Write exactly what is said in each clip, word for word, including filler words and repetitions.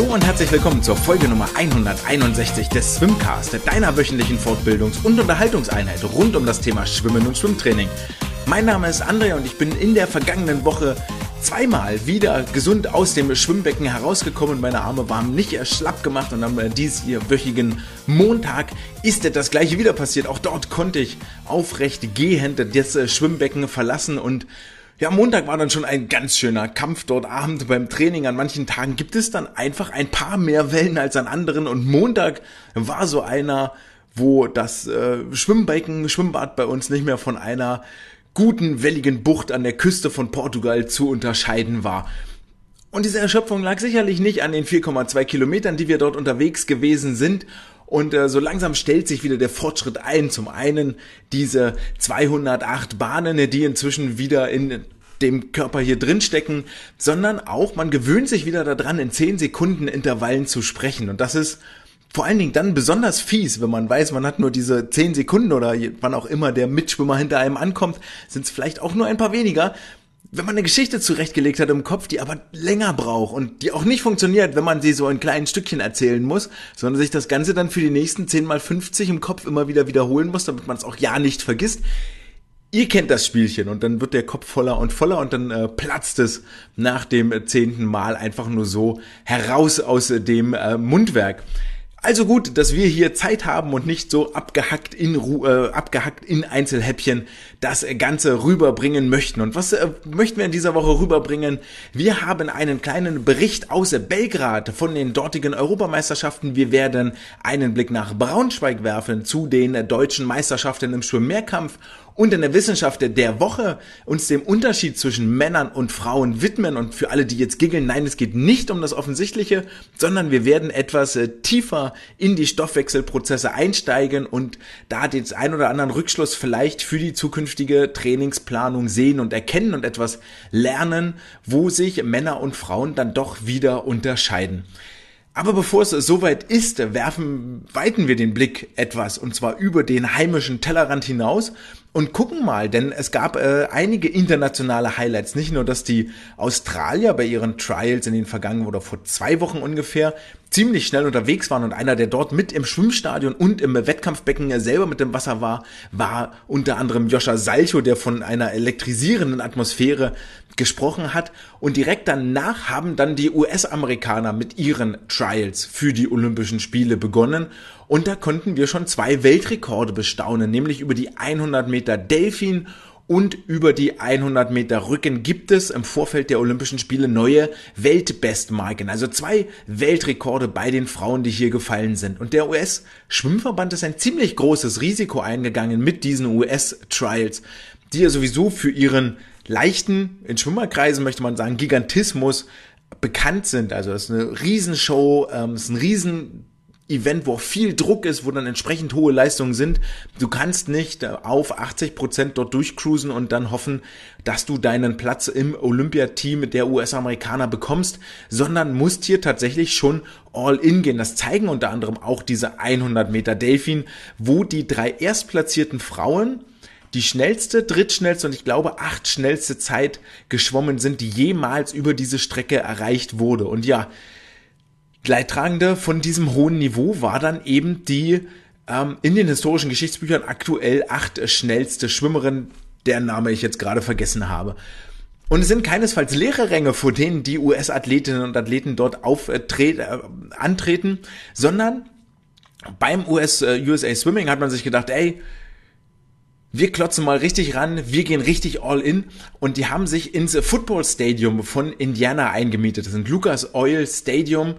und herzlich willkommen zur Folge Nummer hunderteinundsechzig des Swimcast, deiner wöchentlichen Fortbildungs- und Unterhaltungseinheit rund um das Thema Schwimmen und Schwimmtraining. Mein Name ist André und ich bin in der vergangenen Woche zweimal wieder gesund aus dem Schwimmbecken herausgekommen und meine Arme waren nicht schlapp gemacht und am dieswöchigen Montag ist das gleiche wieder passiert. Auch dort konnte ich aufrecht gehend das Schwimmbecken verlassen und ja, Montag war dann schon ein ganz schöner Kampf dort Abend beim Training. An manchen Tagen gibt es dann einfach ein paar mehr Wellen als an anderen und Montag war so einer, wo das äh, Schwimmbecken, Schwimmbad bei uns nicht mehr von einer guten, welligen Bucht an der Küste von Portugal zu unterscheiden war. Und diese Erschöpfung lag sicherlich nicht an den vier Komma zwei Kilometern, die wir dort unterwegs gewesen sind. Und äh, so langsam stellt sich wieder der Fortschritt ein. Zum einen diese zweihundertacht Bahnen, die inzwischen wieder in dem Körper hier drin stecken, sondern auch man gewöhnt sich wieder daran, in zehn Sekunden Intervallen zu sprechen. Und das ist vor allen Dingen dann besonders fies, wenn man weiß, man hat nur diese zehn Sekunden oder wann auch immer der Mitschwimmer hinter einem ankommt, sind es vielleicht auch nur ein paar weniger. Wenn man eine Geschichte zurechtgelegt hat im Kopf, die aber länger braucht und die auch nicht funktioniert, wenn man sie so in kleinen Stückchen erzählen muss, sondern sich das Ganze dann für die nächsten zehn mal fünfzig im Kopf immer wieder wiederholen muss, damit man es auch ja nicht vergisst. Ihr kennt das Spielchen und dann wird der Kopf voller und voller und dann äh, platzt es nach dem zehnten Mal einfach nur so heraus aus äh, dem äh, Mundwerk. Also gut, dass wir hier Zeit haben und nicht so abgehackt in Ru- äh, abgehackt in Einzelhäppchen das Ganze rüberbringen möchten. Und was äh, möchten wir in dieser Woche rüberbringen? Wir haben einen kleinen Bericht aus Belgrad von den dortigen Europameisterschaften. Wir werden einen Blick nach Braunschweig werfen zu den deutschen Meisterschaften im Schwimm-Mehrkampf und in der Wissenschaft der Woche uns dem Unterschied zwischen Männern und Frauen widmen. Und für alle, die jetzt giggeln, nein, es geht nicht um das Offensichtliche, sondern wir werden etwas äh, tiefer in die Stoffwechselprozesse einsteigen und da den ein oder anderen Rückschluss vielleicht für die zukünftige Trainingsplanung sehen und erkennen und etwas lernen, wo sich Männer und Frauen dann doch wieder unterscheiden. Aber bevor es soweit ist, werfen, weiten wir den Blick etwas und zwar über den heimischen Tellerrand hinaus und gucken mal, denn es gab äh, einige internationale Highlights. Nicht nur, dass die Australier bei ihren Trials in den vergangenen oder vor zwei Wochen ungefähr ziemlich schnell unterwegs waren und einer, der dort mit im Schwimmstadion und im Wettkampfbecken selber mit dem Wasser war, war unter anderem Joscha Salcho, der von einer elektrisierenden Atmosphäre gesprochen hat. Und direkt danach haben dann die U S-Amerikaner mit ihren Trials für die Olympischen Spiele begonnen. Und da konnten wir schon zwei Weltrekorde bestaunen, nämlich über die hundert Meter Delfin und über die hundert Meter Rücken gibt es im Vorfeld der Olympischen Spiele neue Weltbestmarken. Also zwei Weltrekorde bei den Frauen, die hier gefallen sind. Und der U S-Schwimmverband ist ein ziemlich großes Risiko eingegangen mit diesen U S-Trials, die ja sowieso für ihren leichten, in Schwimmerkreisen möchte man sagen, Gigantismus bekannt sind. Also das ist eine Riesenshow, ähm, das ist ein riesen Event, wo viel Druck ist, wo dann entsprechend hohe Leistungen sind. Du kannst nicht auf achtzig Prozent dort durchcruisen und dann hoffen, dass du deinen Platz im Olympiateam der U S-Amerikaner bekommst, sondern musst hier tatsächlich schon all in gehen. Das zeigen unter anderem auch diese hundert Meter Delfin, wo die drei erstplatzierten Frauen die schnellste, drittschnellste und ich glaube acht schnellste Zeit geschwommen sind, die jemals über diese Strecke erreicht wurde. Und ja, Leidtragende von diesem hohen Niveau war dann eben die ähm, in den historischen Geschichtsbüchern aktuell acht schnellste Schwimmerin, deren Name ich jetzt gerade vergessen habe. Und es sind keinesfalls leere Ränge, vor denen die U S-Athletinnen und Athleten dort auftre- äh, antreten, sondern beim U S, äh, U S A Swimming hat man sich gedacht, ey, wir klotzen mal richtig ran, wir gehen richtig all in und die haben sich ins Football Stadium von Indiana eingemietet. Das ist Lucas Oil Stadium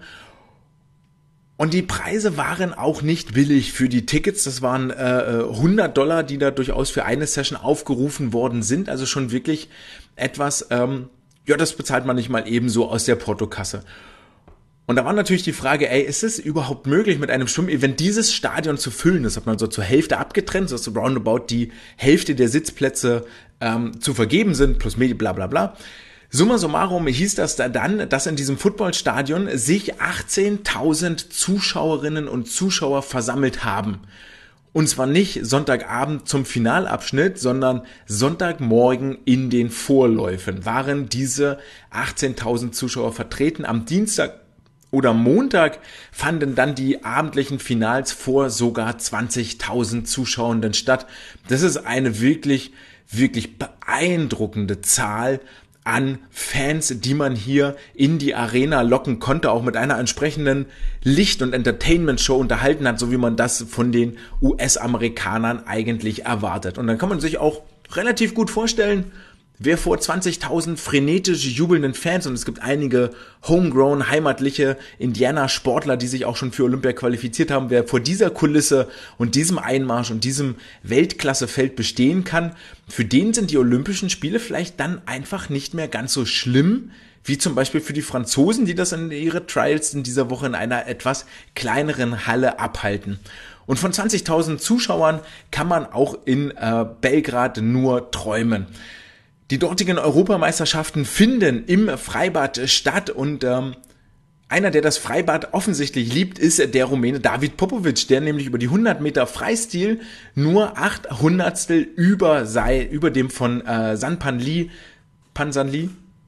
und die Preise waren auch nicht billig für die Tickets. Das waren äh, hundert Dollar, die da durchaus für eine Session aufgerufen worden sind. Also schon wirklich etwas, ähm, ja, das bezahlt man nicht mal ebenso aus der Portokasse. Und da war natürlich die Frage, ey, ist es überhaupt möglich, mit einem Schwimmevent dieses Stadion zu füllen? Das hat man so zur Hälfte abgetrennt, so dass so roundabout die Hälfte der Sitzplätze ähm, zu vergeben sind, plus Medi, bla bla bla. Summa summarum hieß das da dann, dass in diesem Footballstadion sich achtzehntausend Zuschauerinnen und Zuschauer versammelt haben. Und zwar nicht Sonntagabend zum Finalabschnitt, sondern Sonntagmorgen in den Vorläufen waren diese achtzehntausend Zuschauer vertreten. Am Dienstag oder Montag fanden dann die abendlichen Finals vor sogar zwanzigtausend Zuschauenden statt. Das ist eine wirklich, wirklich beeindruckende Zahl an Fans, die man hier in die Arena locken konnte, auch mit einer entsprechenden Licht- und Entertainment-Show unterhalten hat, so wie man das von den U S-Amerikanern eigentlich erwartet. Und dann kann man sich auch relativ gut vorstellen, wer vor zwanzigtausend frenetisch jubelnden Fans, und es gibt einige homegrown, heimatliche Indianer-Sportler, die sich auch schon für Olympia qualifiziert haben, wer vor dieser Kulisse und diesem Einmarsch und diesem Weltklassefeld bestehen kann, für den sind die Olympischen Spiele vielleicht dann einfach nicht mehr ganz so schlimm, wie zum Beispiel für die Franzosen, die das in ihre Trials in dieser Woche in einer etwas kleineren Halle abhalten. Und von zwanzigtausend Zuschauern kann man auch in äh, Belgrad nur träumen. Die dortigen Europameisterschaften finden im Freibad statt und ähm, einer, der das Freibad offensichtlich liebt, ist der Rumäne David Popovic, der nämlich über die hundert Meter Freistil nur acht Hundertstel über sei, über dem von äh, San Panli, Pansanli,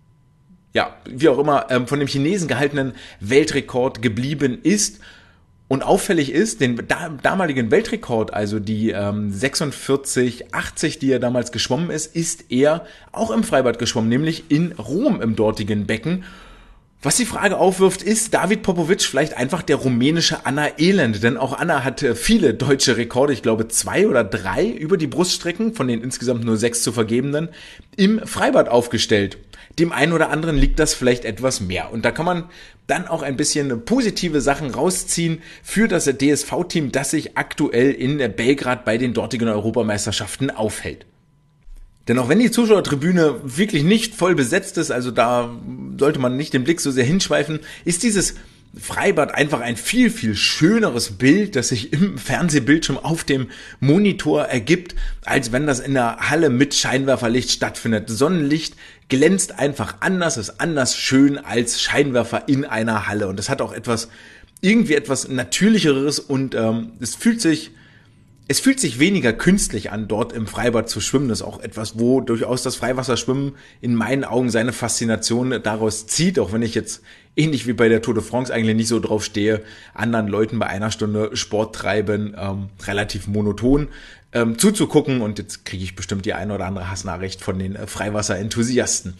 ja, wie auch immer, ähm, von dem Chinesen gehaltenen Weltrekord geblieben ist. Und auffällig ist, den damaligen Weltrekord, also die ähm, sechsundvierzig achtzig, die er damals geschwommen ist, ist er auch im Freibad geschwommen, nämlich in Rom im dortigen Becken. Was die Frage aufwirft, ist David Popovic vielleicht einfach der rumänische Anna Elend? Denn auch Anna hat viele deutsche Rekorde, ich glaube zwei oder drei über die Bruststrecken, von den insgesamt nur sechs zu vergebenen, im Freibad aufgestellt. Dem einen oder anderen liegt das vielleicht etwas mehr. Und da kann man dann auch ein bisschen positive Sachen rausziehen für das D S V-Team, das sich aktuell in Belgrad bei den dortigen Europameisterschaften aufhält. Denn auch wenn die Zuschauertribüne wirklich nicht voll besetzt ist, also da sollte man nicht den Blick so sehr hinschweifen, ist dieses Freibad einfach ein viel, viel schöneres Bild, das sich im Fernsehbildschirm auf dem Monitor ergibt, als wenn das in der Halle mit Scheinwerferlicht stattfindet. Sonnenlicht glänzt einfach anders, ist anders schön als Scheinwerfer in einer Halle. Und das hat auch etwas, irgendwie etwas Natürlicheres und ähm, es fühlt sich Es fühlt sich weniger künstlich an, dort im Freibad zu schwimmen. Das ist auch etwas, wo durchaus das Freiwasserschwimmen in meinen Augen seine Faszination daraus zieht, auch wenn ich jetzt ähnlich wie bei der Tour de France eigentlich nicht so drauf stehe, anderen Leuten bei einer Stunde Sport treiben, ähm, relativ monoton ähm, zuzugucken. Und jetzt kriege ich bestimmt die eine oder andere Hassnachricht von den äh, Freiwasserenthusiasten.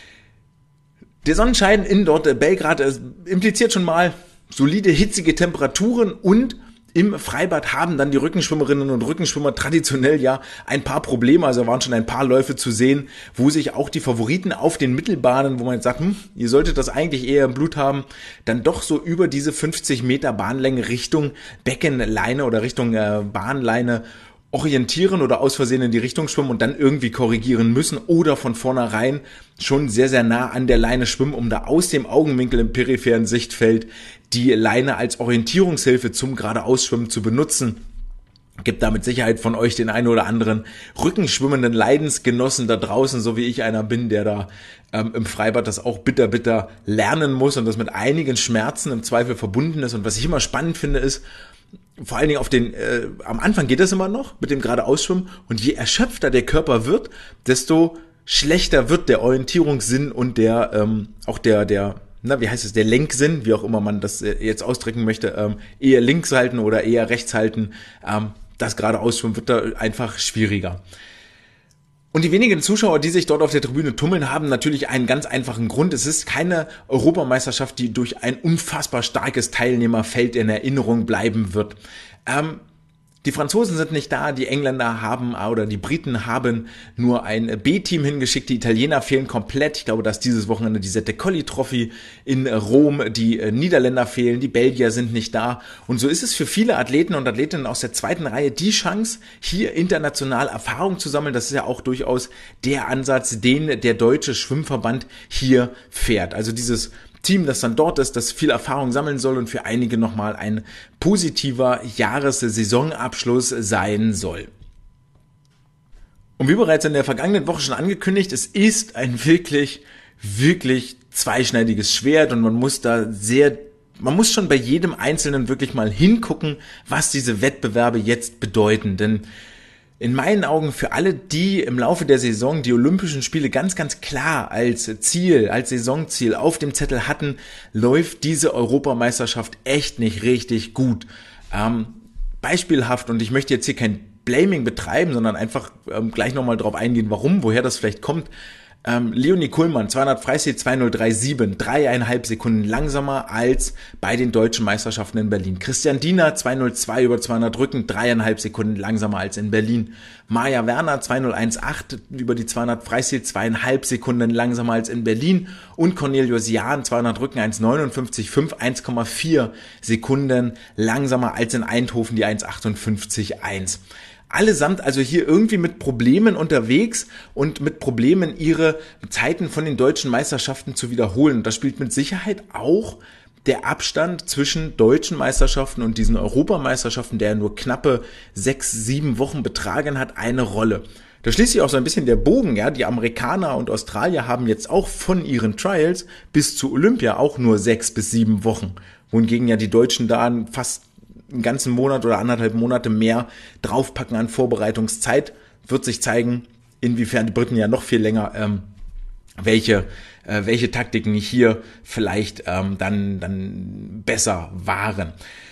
Der Sonnenschein in dort äh, Belgrad äh, impliziert schon mal solide, hitzige Temperaturen und im Freibad haben dann die Rückenschwimmerinnen und Rückenschwimmer traditionell ja ein paar Probleme, also waren schon ein paar Läufe zu sehen, wo sich auch die Favoriten auf den Mittelbahnen, wo man jetzt sagt, hm, ihr solltet das eigentlich eher im Blut haben, dann doch so über diese fünfzig Meter Bahnlänge Richtung Beckenleine oder Richtung äh, Bahnleine orientieren oder aus Versehen in die Richtung schwimmen und dann irgendwie korrigieren müssen oder von vornherein schon sehr, sehr nah an der Leine schwimmen, um da aus dem Augenwinkel im peripheren Sichtfeld die Leine als Orientierungshilfe zum Geradeausschwimmen zu benutzen. Gibt da mit Sicherheit von euch den einen oder anderen rückenschwimmenden Leidensgenossen da draußen, so wie ich einer bin, der da ähm, im Freibad das auch bitter, bitter lernen muss und das mit einigen Schmerzen im Zweifel verbunden ist. Und was ich immer spannend finde, ist, vor allen Dingen auf den, äh, am Anfang geht das immer noch mit dem Geradeausschwimmen und je erschöpfter der Körper wird, desto schlechter wird der Orientierungssinn und der, ähm, auch der, der, na, wie heißt es, der Lenksinn, wie auch immer man das äh, jetzt ausdrücken möchte, ähm, eher links halten oder eher rechts halten, ähm, das Geradeausschwimmen wird da einfach schwieriger. Und die wenigen Zuschauer, die sich dort auf der Tribüne tummeln, haben natürlich einen ganz einfachen Grund. Es ist keine Europameisterschaft, die durch ein unfassbar starkes Teilnehmerfeld in Erinnerung bleiben wird. Ähm, die Franzosen sind nicht da, die Engländer haben oder die Briten haben nur ein B-Team hingeschickt, die Italiener fehlen komplett. Ich glaube, dass dieses Wochenende die Sette Colli Trophy in Rom, die Niederländer fehlen, die Belgier sind nicht da. Und so ist es für viele Athleten und Athletinnen aus der zweiten Reihe die Chance, hier international Erfahrung zu sammeln. Das ist ja auch durchaus der Ansatz, den der deutsche Schwimmverband hier fährt. Also dieses Team, das dann dort ist, das viel Erfahrung sammeln soll und für einige nochmal ein positiver Jahres-Saisonabschluss sein soll. Und wie bereits in der vergangenen Woche schon angekündigt, es ist ein wirklich, wirklich zweischneidiges Schwert und man muss da sehr, man muss schon bei jedem Einzelnen wirklich mal hingucken, was diese Wettbewerbe jetzt bedeuten, denn in meinen Augen für alle, die im Laufe der Saison die Olympischen Spiele ganz, ganz klar als Ziel, als Saisonziel auf dem Zettel hatten, läuft diese Europameisterschaft echt nicht richtig gut. Ähm, beispielhaft, und ich möchte jetzt hier kein Blaming betreiben, sondern einfach ähm, gleich nochmal drauf eingehen, warum, woher das vielleicht kommt. Ähm, Leonie Kuhlmann, zweihundert Freistil zwei null drei sieben, dreieinhalb Sekunden langsamer als bei den deutschen Meisterschaften in Berlin. Christian Diener, zwei null zwei über zweihundert Rücken, dreieinhalb Sekunden langsamer als in Berlin. Maja Werner, zwei null eins acht über die zweihundert Freistil, zweieinhalb Sekunden langsamer als in Berlin. Und Cornelius Jahn, zweihundert Rücken, eins neunundfünfzig fünf, eins Komma vier Sekunden langsamer als in Eindhoven, die eins achtundfünfzig eins. Allesamt also hier irgendwie mit Problemen unterwegs und mit Problemen ihre Zeiten von den deutschen Meisterschaften zu wiederholen. Und da spielt mit Sicherheit auch der Abstand zwischen deutschen Meisterschaften und diesen Europameisterschaften, der nur knappe sechs, sieben Wochen betragen hat, eine Rolle. Da schließt sich auch so ein bisschen der Bogen, ja. Die Amerikaner und Australier haben jetzt auch von ihren Trials bis zu Olympia auch nur sechs bis sieben Wochen. Wohingegen ja die Deutschen da fast einen ganzen Monat oder anderthalb Monate mehr draufpacken an Vorbereitungszeit, wird sich zeigen, inwiefern die Briten ja noch viel länger, ähm, welche äh, welche Taktiken hier vielleicht ähm, dann dann besser waren.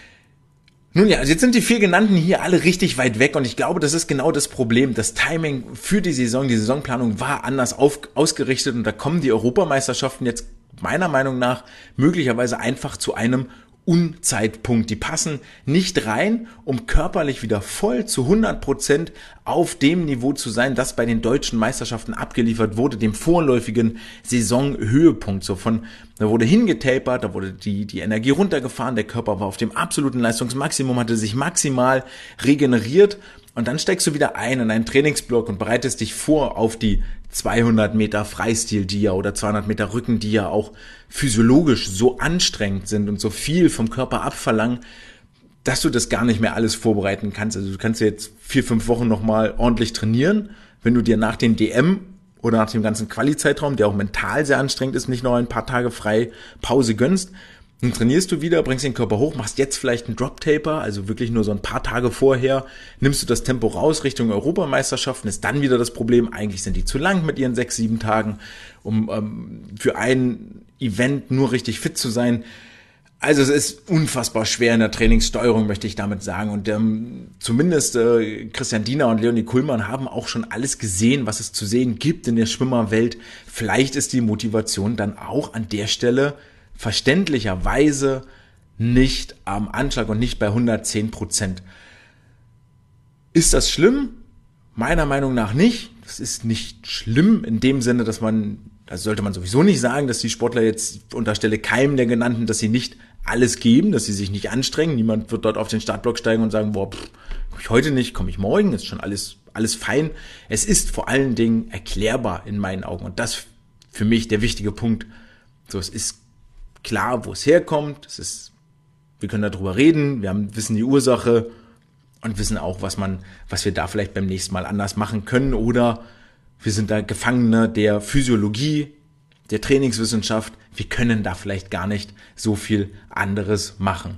Nun ja, also jetzt sind die vier genannten hier alle richtig weit weg und ich glaube, das ist genau das Problem. Das Timing für die Saison, die Saisonplanung war anders auf, ausgerichtet und da kommen die Europameisterschaften jetzt meiner Meinung nach möglicherweise einfach zu einem Unzeitpunkt. Die passen nicht rein, um körperlich wieder voll zu hundert Prozent auf dem Niveau zu sein, das bei den deutschen Meisterschaften abgeliefert wurde, dem vorläufigen Saisonhöhepunkt. So von, da wurde hingetapert, da wurde die, die Energie runtergefahren, der Körper war auf dem absoluten Leistungsmaximum, hatte sich maximal regeneriert und dann steigst du wieder ein in einen Trainingsblock und bereitest dich vor auf die zweihundert Meter Freistil, die ja oder zweihundert Meter Rücken, die ja auch physiologisch so anstrengend sind und so viel vom Körper abverlangen, dass du das gar nicht mehr alles vorbereiten kannst. Also du kannst jetzt vier, fünf Wochen nochmal ordentlich trainieren, wenn du dir nach den D M oder nach dem ganzen Quali-Zeitraum, der auch mental sehr anstrengend ist, nicht noch ein paar Tage frei Pause gönnst. Dann trainierst du wieder, bringst den Körper hoch, machst jetzt vielleicht einen Drop-Taper, also wirklich nur so ein paar Tage vorher, nimmst du das Tempo raus Richtung Europameisterschaften, ist dann wieder das Problem, eigentlich sind die zu lang mit ihren sechs, sieben Tagen, um ähm, für ein Event nur richtig fit zu sein. Also es ist unfassbar schwer in der Trainingssteuerung, möchte ich damit sagen. Und ähm, zumindest äh, Christian Diener und Leonie Kuhlmann haben auch schon alles gesehen, was es zu sehen gibt in der Schwimmerwelt. Vielleicht ist die Motivation dann auch an der Stelle verständlicherweise nicht am Anschlag und nicht bei hundertzehn Prozent. Ist das schlimm? Meiner Meinung nach nicht. Das ist nicht schlimm in dem Sinne, dass man, das sollte man sowieso nicht sagen, dass die Sportler jetzt unterstelle keinem der genannten, dass sie nicht alles geben, dass sie sich nicht anstrengen. Niemand wird dort auf den Startblock steigen und sagen, boah, pff, komme ich heute nicht, komme ich morgen, ist schon alles, alles fein. Es ist vor allen Dingen erklärbar in meinen Augen und das für mich der wichtige Punkt. So, es ist klar, wo es herkommt. Es ist, wir können darüber reden. Wir haben, wissen die Ursache und wissen auch, was man, was wir da vielleicht beim nächsten Mal anders machen können. Oder wir sind da Gefangene der Physiologie, der Trainingswissenschaft. Wir können da vielleicht gar nicht so viel anderes machen.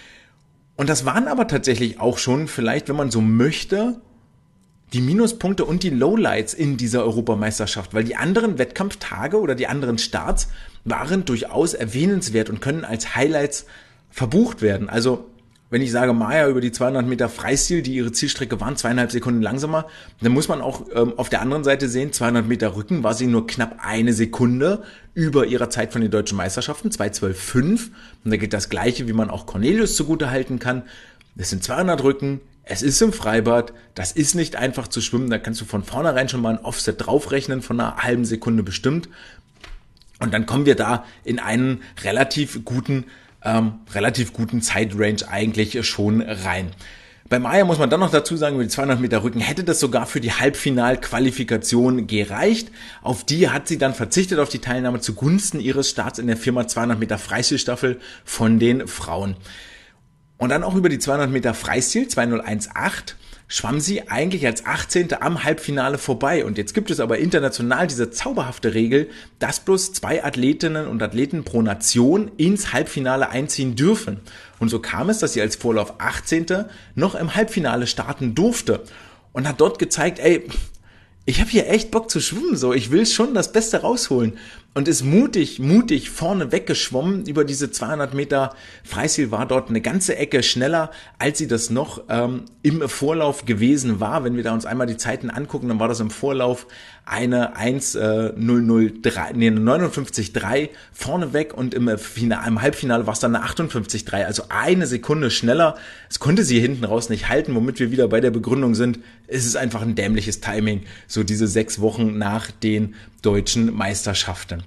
Und das waren aber tatsächlich auch schon vielleicht, wenn man so möchte, die Minuspunkte und die Lowlights in dieser Europameisterschaft, weil die anderen Wettkampftage oder die anderen Starts waren durchaus erwähnenswert und können als Highlights verbucht werden. Also wenn ich sage, Maja über die zweihundert Meter Freistil, die ihre Zielstrecke waren, zweieinhalb Sekunden langsamer, dann muss man auch ähm, auf der anderen Seite sehen, zweihundert Meter Rücken war sie nur knapp eine Sekunde über ihrer Zeit von den deutschen Meisterschaften, zwei zwölf fünf. Und da geht das Gleiche, wie man auch Cornelius zugute halten kann. Das sind zweihundert Rücken, es ist im Freibad, das ist nicht einfach zu schwimmen, da kannst du von vornherein schon mal ein Offset draufrechnen von einer halben Sekunde bestimmt. Und dann kommen wir da in einen relativ guten, ähm, relativ guten Zeitrange eigentlich schon rein. Bei Maja muss man dann noch dazu sagen, über die zweihundert Meter Rücken hätte das sogar für die Halbfinalqualifikation gereicht. Auf die hat sie dann verzichtet, auf die Teilnahme zugunsten ihres Starts in der Firma zweihundert Meter Freistilstaffel von den Frauen. Und dann auch über die zweihundert Meter Freistil, zwei null eins acht, schwamm sie eigentlich als achtzehnte am Halbfinale vorbei. Und jetzt gibt es aber international diese zauberhafte Regel, dass bloß zwei Athletinnen und Athleten pro Nation ins Halbfinale einziehen dürfen. Und so kam es, dass sie als Vorlauf achtzehnte noch im Halbfinale starten durfte. und hat dort gezeigt, ey, ich habe hier echt Bock zu schwimmen, so, ich will schon das Beste rausholen und ist mutig, mutig vorne weggeschwommen über diese zweihundert Meter Freistil, war dort eine ganze Ecke schneller, als sie das noch ähm, im Vorlauf gewesen war. Wenn wir da uns einmal die Zeiten angucken, dann war das im Vorlauf eine eins null null drei, nee, neunundfünfzig drei vorneweg und im, Finale, im Halbfinale war es dann eine achtundfünfzig drei, also eine Sekunde schneller. Es konnte sie hinten raus nicht halten, womit wir wieder bei der Begründung sind. Es ist einfach ein dämliches Timing, so diese sechs Wochen nach den deutschen Meisterschaften.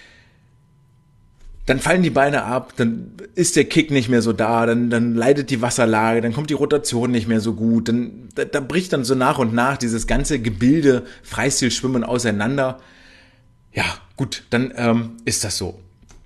Dann fallen die Beine ab, dann ist der Kick nicht mehr so da, dann, dann leidet die Wasserlage, dann kommt die Rotation nicht mehr so gut, dann, da, da bricht dann so nach und nach dieses ganze Gebilde Freistilschwimmen auseinander. Ja, gut, dann ähm, ist das so.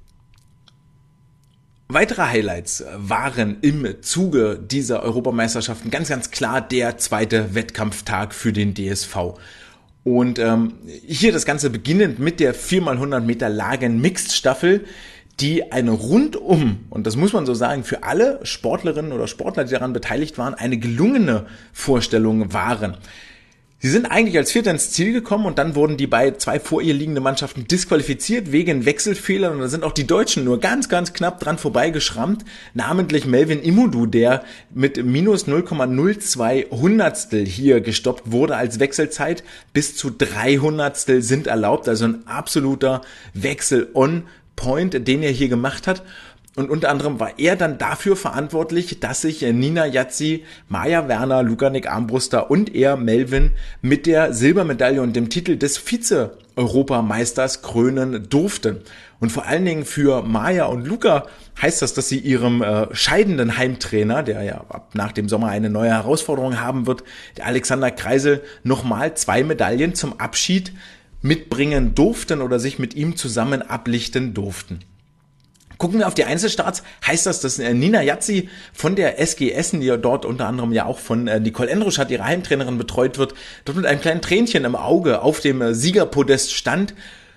Weitere Highlights waren im Zuge dieser Europameisterschaften ganz, ganz klar der zweite Wettkampftag für den D S V. Und ähm, hier das Ganze beginnend mit der vier mal hundert Meter Lagen-Mixed-Staffel, die eine rundum, und das muss man so sagen, für alle Sportlerinnen oder Sportler, die daran beteiligt waren, eine gelungene Vorstellung waren. Sie sind eigentlich als Vierter ins Ziel gekommen und dann wurden die bei zwei vor ihr liegenden Mannschaften disqualifiziert wegen Wechselfehlern und da sind auch die Deutschen nur ganz, ganz knapp dran vorbeigeschrammt, namentlich Melvin Imudu, der mit minus null Komma null zwei Hundertstel hier gestoppt wurde als Wechselzeit. Bis zu drei Hundertstel sind erlaubt, also ein absoluter Wechsel on Point, den er hier gemacht hat. Und unter anderem war er dann dafür verantwortlich, dass sich Nina Yazzi, Maja Werner, Lukanik Armbruster und er, Melvin, mit der Silbermedaille und dem Titel des Vize-Europameisters krönen durften. Und vor allen Dingen für Maja und Luca heißt das, dass sie ihrem äh, scheidenden Heimtrainer, der ja ab nach dem Sommer eine neue Herausforderung haben wird, der Alexander Kreisel, nochmal zwei Medaillen zum Abschied mitbringen durften oder sich mit ihm zusammen ablichten durften. Gucken wir auf die Einzelstarts, heißt das, dass Nina Yazzi von der S G Essen, die ja dort unter anderem ja auch von Nicole Endruschat, ihre Heimtrainerin, betreut wird, dort mit einem kleinen Tränchen im Auge auf dem Siegerpodest stand,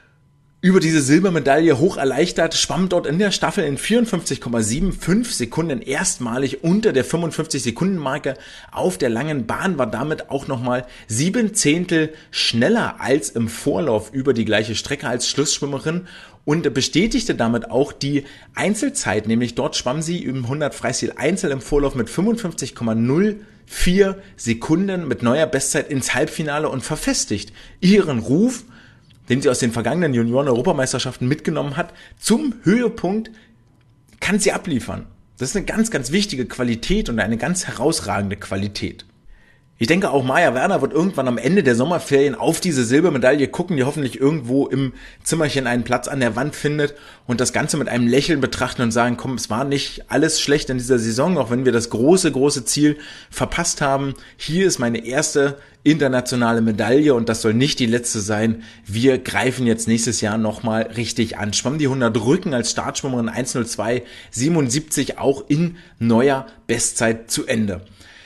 über diese Silbermedaille hoch erleichtert, schwamm dort in der Staffel in vierundfünfzig Komma fünfundsiebzig Sekunden erstmalig unter der fünfundfünfzig Sekunden Marke auf der langen Bahn, war damit auch nochmal sieben Zehntel schneller als im Vorlauf über die gleiche Strecke als Schlussschwimmerin und bestätigte damit auch die Einzelzeit, nämlich dort schwamm sie im hundert Freistil Einzel im Vorlauf mit fünfundfünfzig Komma null vier Sekunden mit neuer Bestzeit ins Halbfinale und verfestigt ihren Ruf, den sie aus den vergangenen Junioren-Europameisterschaften mitgenommen hat, zum Höhepunkt kann sie abliefern. Das ist eine ganz, ganz wichtige Qualität und eine ganz herausragende Qualität. Ich denke, auch Maja Werner wird irgendwann am Ende der Sommerferien auf diese Silbermedaille gucken, die hoffentlich irgendwo im Zimmerchen einen Platz an der Wand findet und das Ganze mit einem Lächeln betrachten und sagen, komm, es war nicht alles schlecht in dieser Saison, auch wenn wir das große, große Ziel verpasst haben. Hier ist meine erste internationale Medaille und das soll nicht die letzte sein. Wir greifen jetzt nächstes Jahr nochmal richtig an. Schwamm die hundert Rücken als Startschwimmerin eins null zwei siebenundsiebzig auch in neuer Bestzeit zu Ende.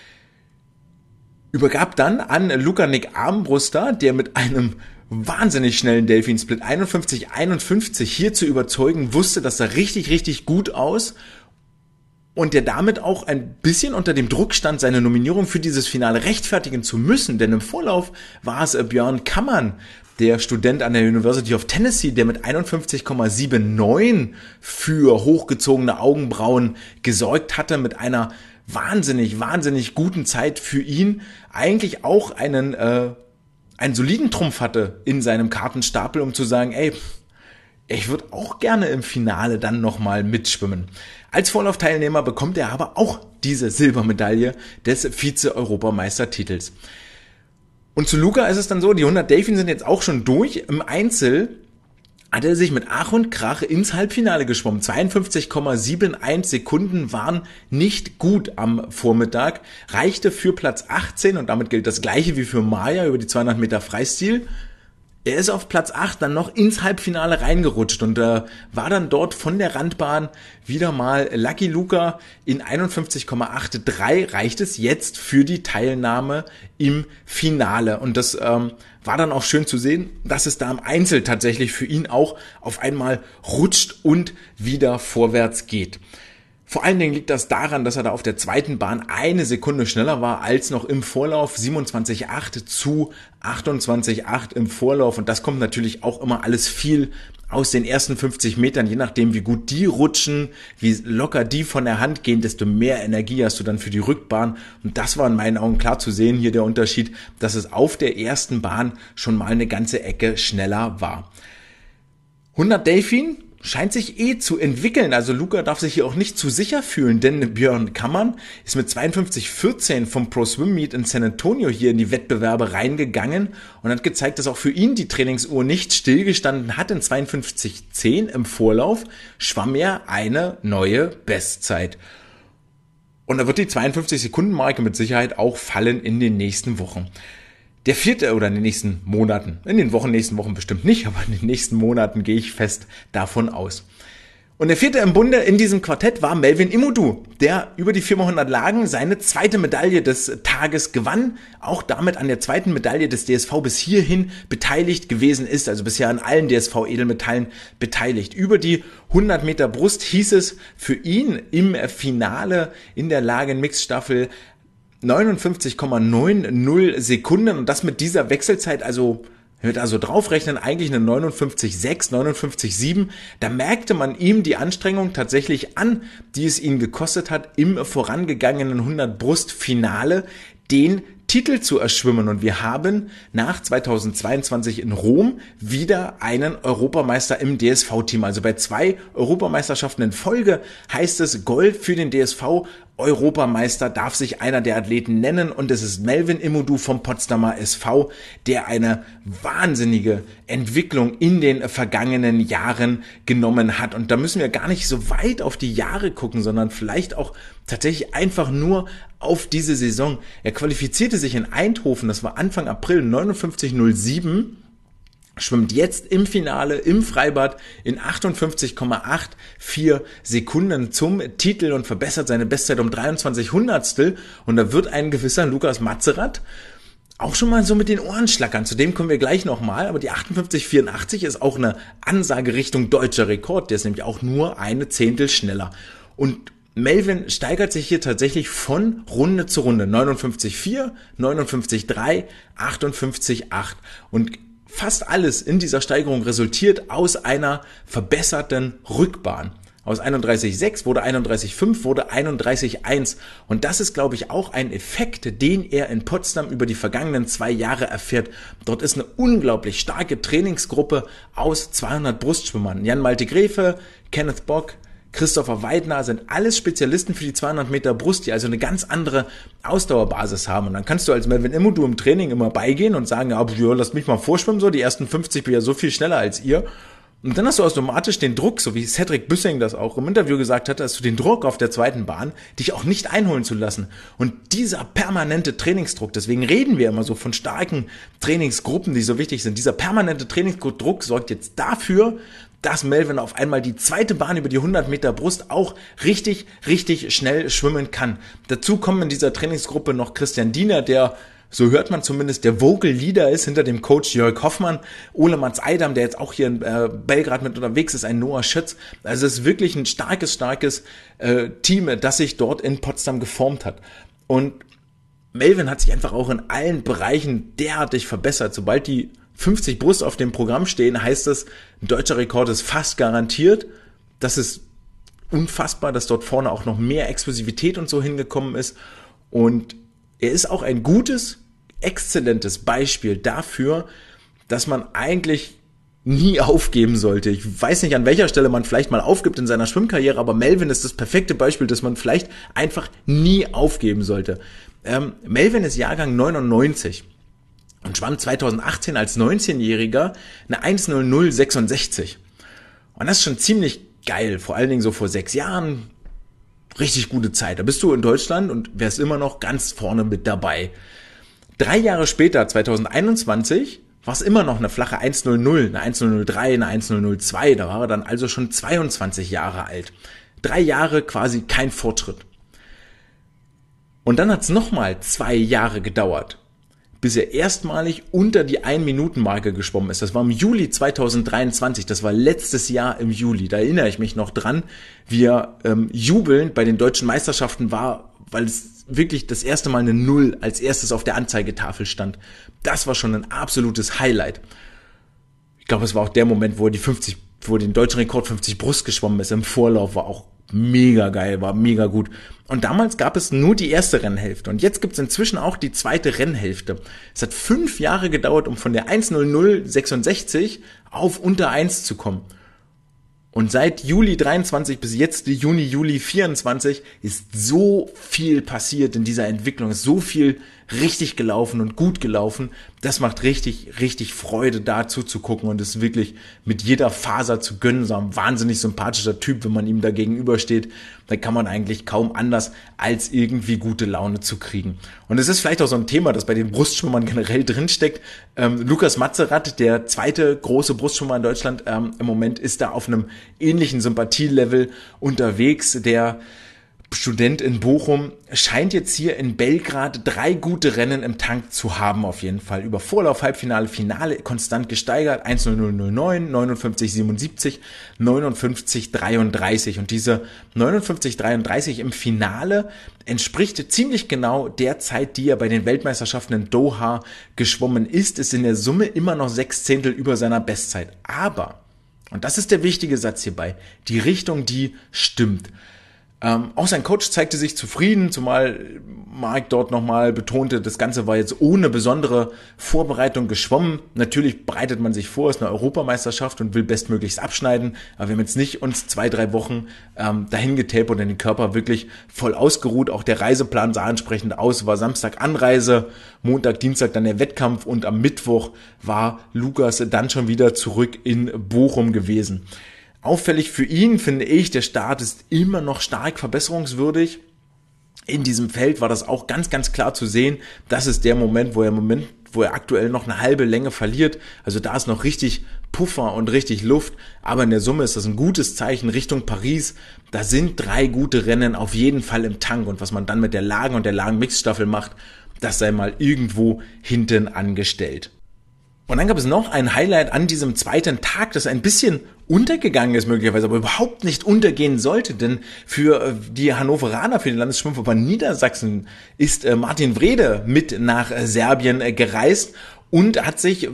Übergab dann an Lukanik Armbruster, der mit einem wahnsinnig schnellen Delfin-Split einundfünfzig einundfünfzig hier zu überzeugen wusste, das sah richtig, richtig gut aus und der damit auch ein bisschen unter dem Druck stand, seine Nominierung für dieses Finale rechtfertigen zu müssen, denn im Vorlauf war es Björn Kammern, der Student an der University of Tennessee, der mit einundfünfzig Komma neunundsiebzig für hochgezogene Augenbrauen gesorgt hatte, mit einer wahnsinnig, wahnsinnig guten Zeit für ihn, eigentlich auch einen, äh, einen soliden Trumpf hatte in seinem Kartenstapel, um zu sagen, ey, ich würde auch gerne im Finale dann nochmal mitschwimmen. Als Vorlaufteilnehmer bekommt er aber auch diese Silbermedaille des Vize-Europameistertitels. Und zu Luca ist es dann so, die hundert Delfin sind jetzt auch schon durch. Im Einzel hat er sich mit Ach und Krach ins Halbfinale geschwommen. zweiundfünfzig Komma einundsiebzig Sekunden waren nicht gut am Vormittag, reichte für Platz achtzehn und damit gilt das Gleiche wie für Maja über die zweihundert Meter Freistil. Er ist auf Platz acht dann noch ins Halbfinale reingerutscht und äh, war dann dort von der Randbahn wieder mal Lucky Luca. In einundfünfzig Komma dreiundachtzig reicht es jetzt für die Teilnahme im Finale. Und das ähm, war dann auch schön zu sehen, dass es da im Einzel tatsächlich für ihn auch auf einmal rutscht und wieder vorwärts geht. Vor allen Dingen liegt das daran, dass er da auf der zweiten Bahn eine Sekunde schneller war als noch im Vorlauf, siebenundzwanzig Komma acht zu achtundzwanzig Komma acht im Vorlauf. Und das kommt natürlich auch immer alles viel aus den ersten fünfzig Metern, je nachdem wie gut die rutschen, wie locker die von der Hand gehen, desto mehr Energie hast du dann für die Rückbahn. Und das war in meinen Augen klar zu sehen, hier der Unterschied, dass es auf der ersten Bahn schon mal eine ganze Ecke schneller war. hundert Delfin scheint sich eh zu entwickeln, also Luca darf sich hier auch nicht zu sicher fühlen, denn Björn Kammann ist mit zweiundfünfzig vierzehn vom Pro Swim Meet in San Antonio hier in die Wettbewerbe reingegangen und hat gezeigt, dass auch für ihn die Trainingsuhr nicht stillgestanden hat. In zweiundfünfzig zehn im Vorlauf schwamm er eine neue Bestzeit. Und da wird die zweiundfünfzig Sekunden Marke mit Sicherheit auch fallen in den nächsten Wochen. Der vierte oder in den nächsten Monaten, in den Wochen, nächsten Wochen bestimmt nicht, aber in den nächsten Monaten gehe ich fest davon aus. Und der vierte im Bunde in diesem Quartett war Melvin Imodu, der über die vier mal hundert Lagen seine zweite Medaille des Tages gewann, auch damit an der zweiten Medaille des D S V bis hierhin beteiligt gewesen ist, also bisher an allen D S V-Edelmedaillen beteiligt. Über die hundert Meter Brust hieß es für ihn im Finale in der Lagen-Mix-Staffel neunundfünfzig Komma neunzig Sekunden und das mit dieser Wechselzeit, also wird also draufrechnen, eigentlich eine neunundfünfzig Komma sechs, neunundfünfzig Komma sieben. Da merkte man ihm die Anstrengung tatsächlich an, die es ihn gekostet hat, im vorangegangenen hundert Brust Finale den Titel zu erschwimmen. Und wir haben nach zweitausendzweiundzwanzig in Rom wieder einen Europameister im D S V-Team. Also bei zwei Europameisterschaften in Folge heißt es Gold für den D S V. Europameister darf sich einer der Athleten nennen und es ist Melvin Imodu vom Potsdamer S V, der eine wahnsinnige Entwicklung in den vergangenen Jahren genommen hat. Und da müssen wir gar nicht so weit auf die Jahre gucken, sondern vielleicht auch tatsächlich einfach nur auf diese Saison. Er qualifizierte sich in Eindhoven, das war Anfang April, neunundfünfzig Komma null sieben. Schwimmt jetzt im Finale im Freibad in achtundfünfzig Komma vierundachtzig Sekunden zum Titel und verbessert seine Bestzeit um dreiundzwanzig Hundertstel. Und da wird ein gewisser Lukas Matzerath auch schon mal so mit den Ohren schlackern. Zu dem kommen wir gleich nochmal. Aber die achtundfünfzig Komma vierundachtzig ist auch eine Ansage Richtung deutscher Rekord. Der ist nämlich auch nur eine Zehntel schneller. Und Melvin steigert sich hier tatsächlich von Runde zu Runde. neunundfünfzig Komma vier, neunundfünfzig Komma drei, achtundfünfzig Komma acht. Und fast alles in dieser Steigerung resultiert aus einer verbesserten Rückbahn. Aus einunddreißig Komma sechs wurde einunddreißig Komma fünf, wurde einunddreißig Komma eins. Und das ist, glaube ich, auch ein Effekt, den er in Potsdam über die vergangenen zwei Jahre erfährt. Dort ist eine unglaublich starke Trainingsgruppe aus zweihundert Brustschwimmern. Jan-Malte Gräfe, Kenneth Bock, Christopher Weidner sind alles Spezialisten für die zweihundert Meter Brust, die also eine ganz andere Ausdauerbasis haben. Und dann kannst du als Melvin Imodu im Training immer beigehen und sagen, ja, lasst mich mal vorschwimmen, so die ersten fünfzig bin ja so viel schneller als ihr. Und dann hast du automatisch den Druck, so wie Cedric Büssing das auch im Interview gesagt hat, hast du den Druck auf der zweiten Bahn, dich auch nicht einholen zu lassen. Und dieser permanente Trainingsdruck, deswegen reden wir immer so von starken Trainingsgruppen, die so wichtig sind, dieser permanente Trainingsdruck sorgt jetzt dafür, dass Melvin auf einmal die zweite Bahn über die hundert Meter Brust auch richtig, richtig schnell schwimmen kann. Dazu kommen in dieser Trainingsgruppe noch Christian Diener, der, so hört man zumindest, der Vocal Leader ist hinter dem Coach Jörg Hoffmann, Ole Mats Eidam, der jetzt auch hier in äh, Belgrad mit unterwegs ist, ein Noah Schütz. Also es ist wirklich ein starkes, starkes äh, Team, das sich dort in Potsdam geformt hat. Und Melvin hat sich einfach auch in allen Bereichen derartig verbessert. Sobald die fünfzig Brust auf dem Programm stehen, heißt es, ein deutscher Rekord ist fast garantiert. Das ist unfassbar, dass dort vorne auch noch mehr Explosivität und so hingekommen ist. Und er ist auch ein gutes, exzellentes Beispiel dafür, dass man eigentlich nie aufgeben sollte. Ich weiß nicht, an welcher Stelle man vielleicht mal aufgibt in seiner Schwimmkarriere, aber Melvin ist das perfekte Beispiel, dass man vielleicht einfach nie aufgeben sollte. Ähm, Melvin ist Jahrgang neunundneunzig. Und schwamm zweitausendachtzehn als neunzehnjähriger eine eins null null sechsundsechzig. Und das ist schon ziemlich geil, vor allen Dingen so vor sechs Jahren. Richtig gute Zeit. Da bist du in Deutschland und wärst immer noch ganz vorne mit dabei. Drei Jahre später, zweitausendeinundzwanzig, war es immer noch eine flache eins null null, eine eins null null drei, eine eins null null zwei. Da war er dann also schon zweiundzwanzig Jahre alt. Drei Jahre quasi kein Fortschritt. Und dann hat es nochmal zwei Jahre gedauert, bis er erstmalig unter die ein-Minuten-Marke geschwommen ist. Das war im Juli zweitausenddreiundzwanzig, das war letztes Jahr im Juli. Da erinnere ich mich noch dran, wie er ähm, jubelnd bei den deutschen Meisterschaften war, weil es wirklich das erste Mal eine Null als erstes auf der Anzeigetafel stand. Das war schon ein absolutes Highlight. Ich glaube, es war auch der Moment, wo er die fünfzig, wo er den deutschen Rekord fünfzig Brust geschwommen ist. Im Vorlauf war auch mega geil, war mega gut. Und damals gab es nur die erste Rennhälfte. Und jetzt gibt es inzwischen auch die zweite Rennhälfte. Es hat fünf Jahre gedauert, um von der eins null null sechsundsechzig auf unter eins zu kommen. Und seit Juli dreiundzwanzig bis jetzt Juni, Juli vierundzwanzig ist so viel passiert in dieser Entwicklung, ist so viel richtig gelaufen und gut gelaufen. Das macht richtig, richtig Freude, da zuzugucken und ist wirklich mit jeder Faser zu gönnen. So ein wahnsinnig sympathischer Typ, wenn man ihm da gegenübersteht. Da kann man eigentlich kaum anders, als irgendwie gute Laune zu kriegen. Und es ist vielleicht auch so ein Thema, das bei den Brustschwimmern generell drinsteckt. Ähm, Lukas Matzerath, der zweite große Brustschwimmer in Deutschland ähm, im Moment, ist da auf einem ähnlichen Sympathielevel unterwegs. Der Student in Bochum scheint jetzt hier in Belgrad drei gute Rennen im Tank zu haben, auf jeden Fall. Über Vorlauf, Halbfinale, Finale konstant gesteigert. eins null null null neun, neunundfünfzig siebenundsiebzig, neunundfünfzig dreiunddreißig. Und diese neunundfünfzig dreiunddreißig im Finale entspricht ziemlich genau der Zeit, die er bei den Weltmeisterschaften in Doha geschwommen ist. Ist in der Summe immer noch sechs Zehntel über seiner Bestzeit. Aber, und das ist der wichtige Satz hierbei, die Richtung, die stimmt. Ähm, auch sein Coach zeigte sich zufrieden, zumal Mark dort nochmal betonte, das Ganze war jetzt ohne besondere Vorbereitung geschwommen. Natürlich bereitet man sich vor, es ist eine Europameisterschaft und will bestmöglichst abschneiden, aber wir haben jetzt nicht uns zwei, drei Wochen ähm, dahin getapert und den Körper wirklich voll ausgeruht. Auch der Reiseplan sah entsprechend aus, war Samstag Anreise, Montag, Dienstag dann der Wettkampf und am Mittwoch war Lukas dann schon wieder zurück in Bochum gewesen. Auffällig für ihn finde ich, der Start ist immer noch stark verbesserungswürdig. In diesem Feld war das auch ganz, ganz klar zu sehen. Das ist der Moment, wo er im Moment, wo er aktuell noch eine halbe Länge verliert. Also da ist noch richtig Puffer und richtig Luft. Aber in der Summe ist das ein gutes Zeichen Richtung Paris. Da sind drei gute Rennen auf jeden Fall im Tank. Und was man dann mit der Lagen- und der Lagen-Mixstaffel macht, das sei mal irgendwo hinten angestellt. Und dann gab es noch ein Highlight an diesem zweiten Tag, das ein bisschen untergegangen ist möglicherweise, aber überhaupt nicht untergehen sollte, denn für die Hannoveraner, für den Landesschwimmverband Niedersachsen ist Martin Wrede mit nach Serbien gereist und hat sich,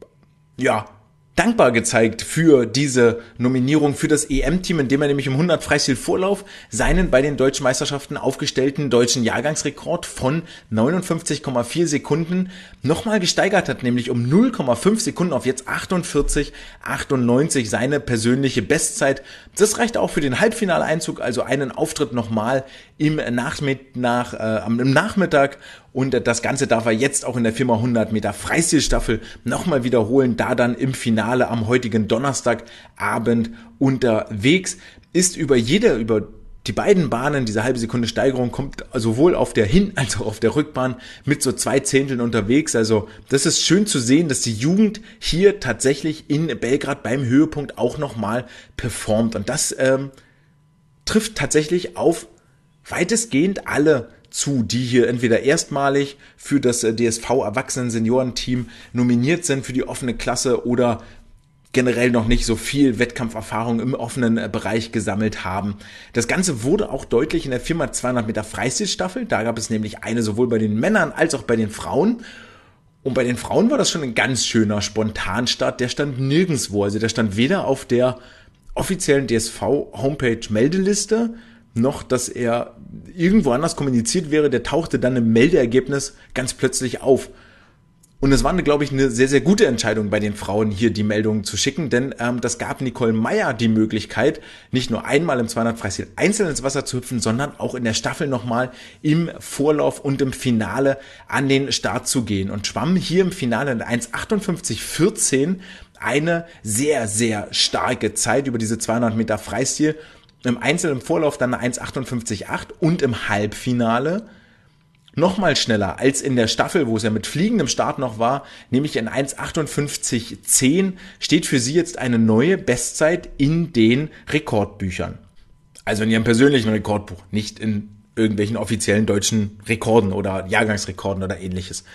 ja, dankbar gezeigt für diese Nominierung für das E M-Team, indem er nämlich im hundert Freistil-Vorlauf seinen bei den deutschen Meisterschaften aufgestellten deutschen Jahrgangsrekord von neunundfünfzig Komma vier Sekunden nochmal gesteigert hat, nämlich um null Komma fünf Sekunden auf jetzt achtundvierzig Komma achtundneunzig, seine persönliche Bestzeit. Das reicht auch für den Halbfinaleinzug, also einen Auftritt nochmal im Nachmittag, nach, äh, im Nachmittag. Und das Ganze darf er jetzt auch in der Firma hundert Meter Freistilstaffel nochmal wiederholen, da dann im Finale am heutigen Donnerstagabend unterwegs ist. Über jede, über die beiden Bahnen, diese halbe Sekunde Steigerung kommt sowohl auf der Hin- als auch auf der Rückbahn mit so zwei Zehnteln unterwegs. Also das ist schön zu sehen, dass die Jugend hier tatsächlich in Belgrad beim Höhepunkt auch nochmal performt. Und das ähm, trifft tatsächlich auf weitestgehend alle zu, die hier entweder erstmalig für das D S V-Erwachsenen-Seniorenteam nominiert sind für die offene Klasse oder generell noch nicht so viel Wettkampferfahrung im offenen Bereich gesammelt haben. Das Ganze wurde auch deutlich in der Firma zweihundert Meter Freistilstaffel. Da gab es nämlich eine sowohl bei den Männern als auch bei den Frauen. Und bei den Frauen war das schon ein ganz schöner Spontanstart. Der stand nirgendwo. Also der stand weder auf der offiziellen D S V-Homepage-Meldeliste, noch, dass er irgendwo anders kommuniziert wäre, der tauchte dann im Meldeergebnis ganz plötzlich auf. Und es war, glaube ich, eine sehr, sehr gute Entscheidung bei den Frauen, hier die Meldungen zu schicken, denn ähm, das gab Nicole Meyer die Möglichkeit, nicht nur einmal im zweihundert Freistil einzeln ins Wasser zu hüpfen, sondern auch in der Staffel nochmal im Vorlauf und im Finale an den Start zu gehen und schwamm hier im Finale in eins achtundfünfzig vierzehn eine sehr, sehr starke Zeit über diese zweihundert Meter Freistil. Im Einzel im Vorlauf dann eine eins achtundfünfzig acht und im Halbfinale nochmal schneller als in der Staffel, wo es ja mit fliegendem Start noch war, nämlich in eins achtundfünfzig zehn, steht für sie jetzt eine neue Bestzeit in den Rekordbüchern. Also in ihrem persönlichen Rekordbuch, nicht in irgendwelchen offiziellen deutschen Rekorden oder Jahrgangsrekorden oder ähnliches.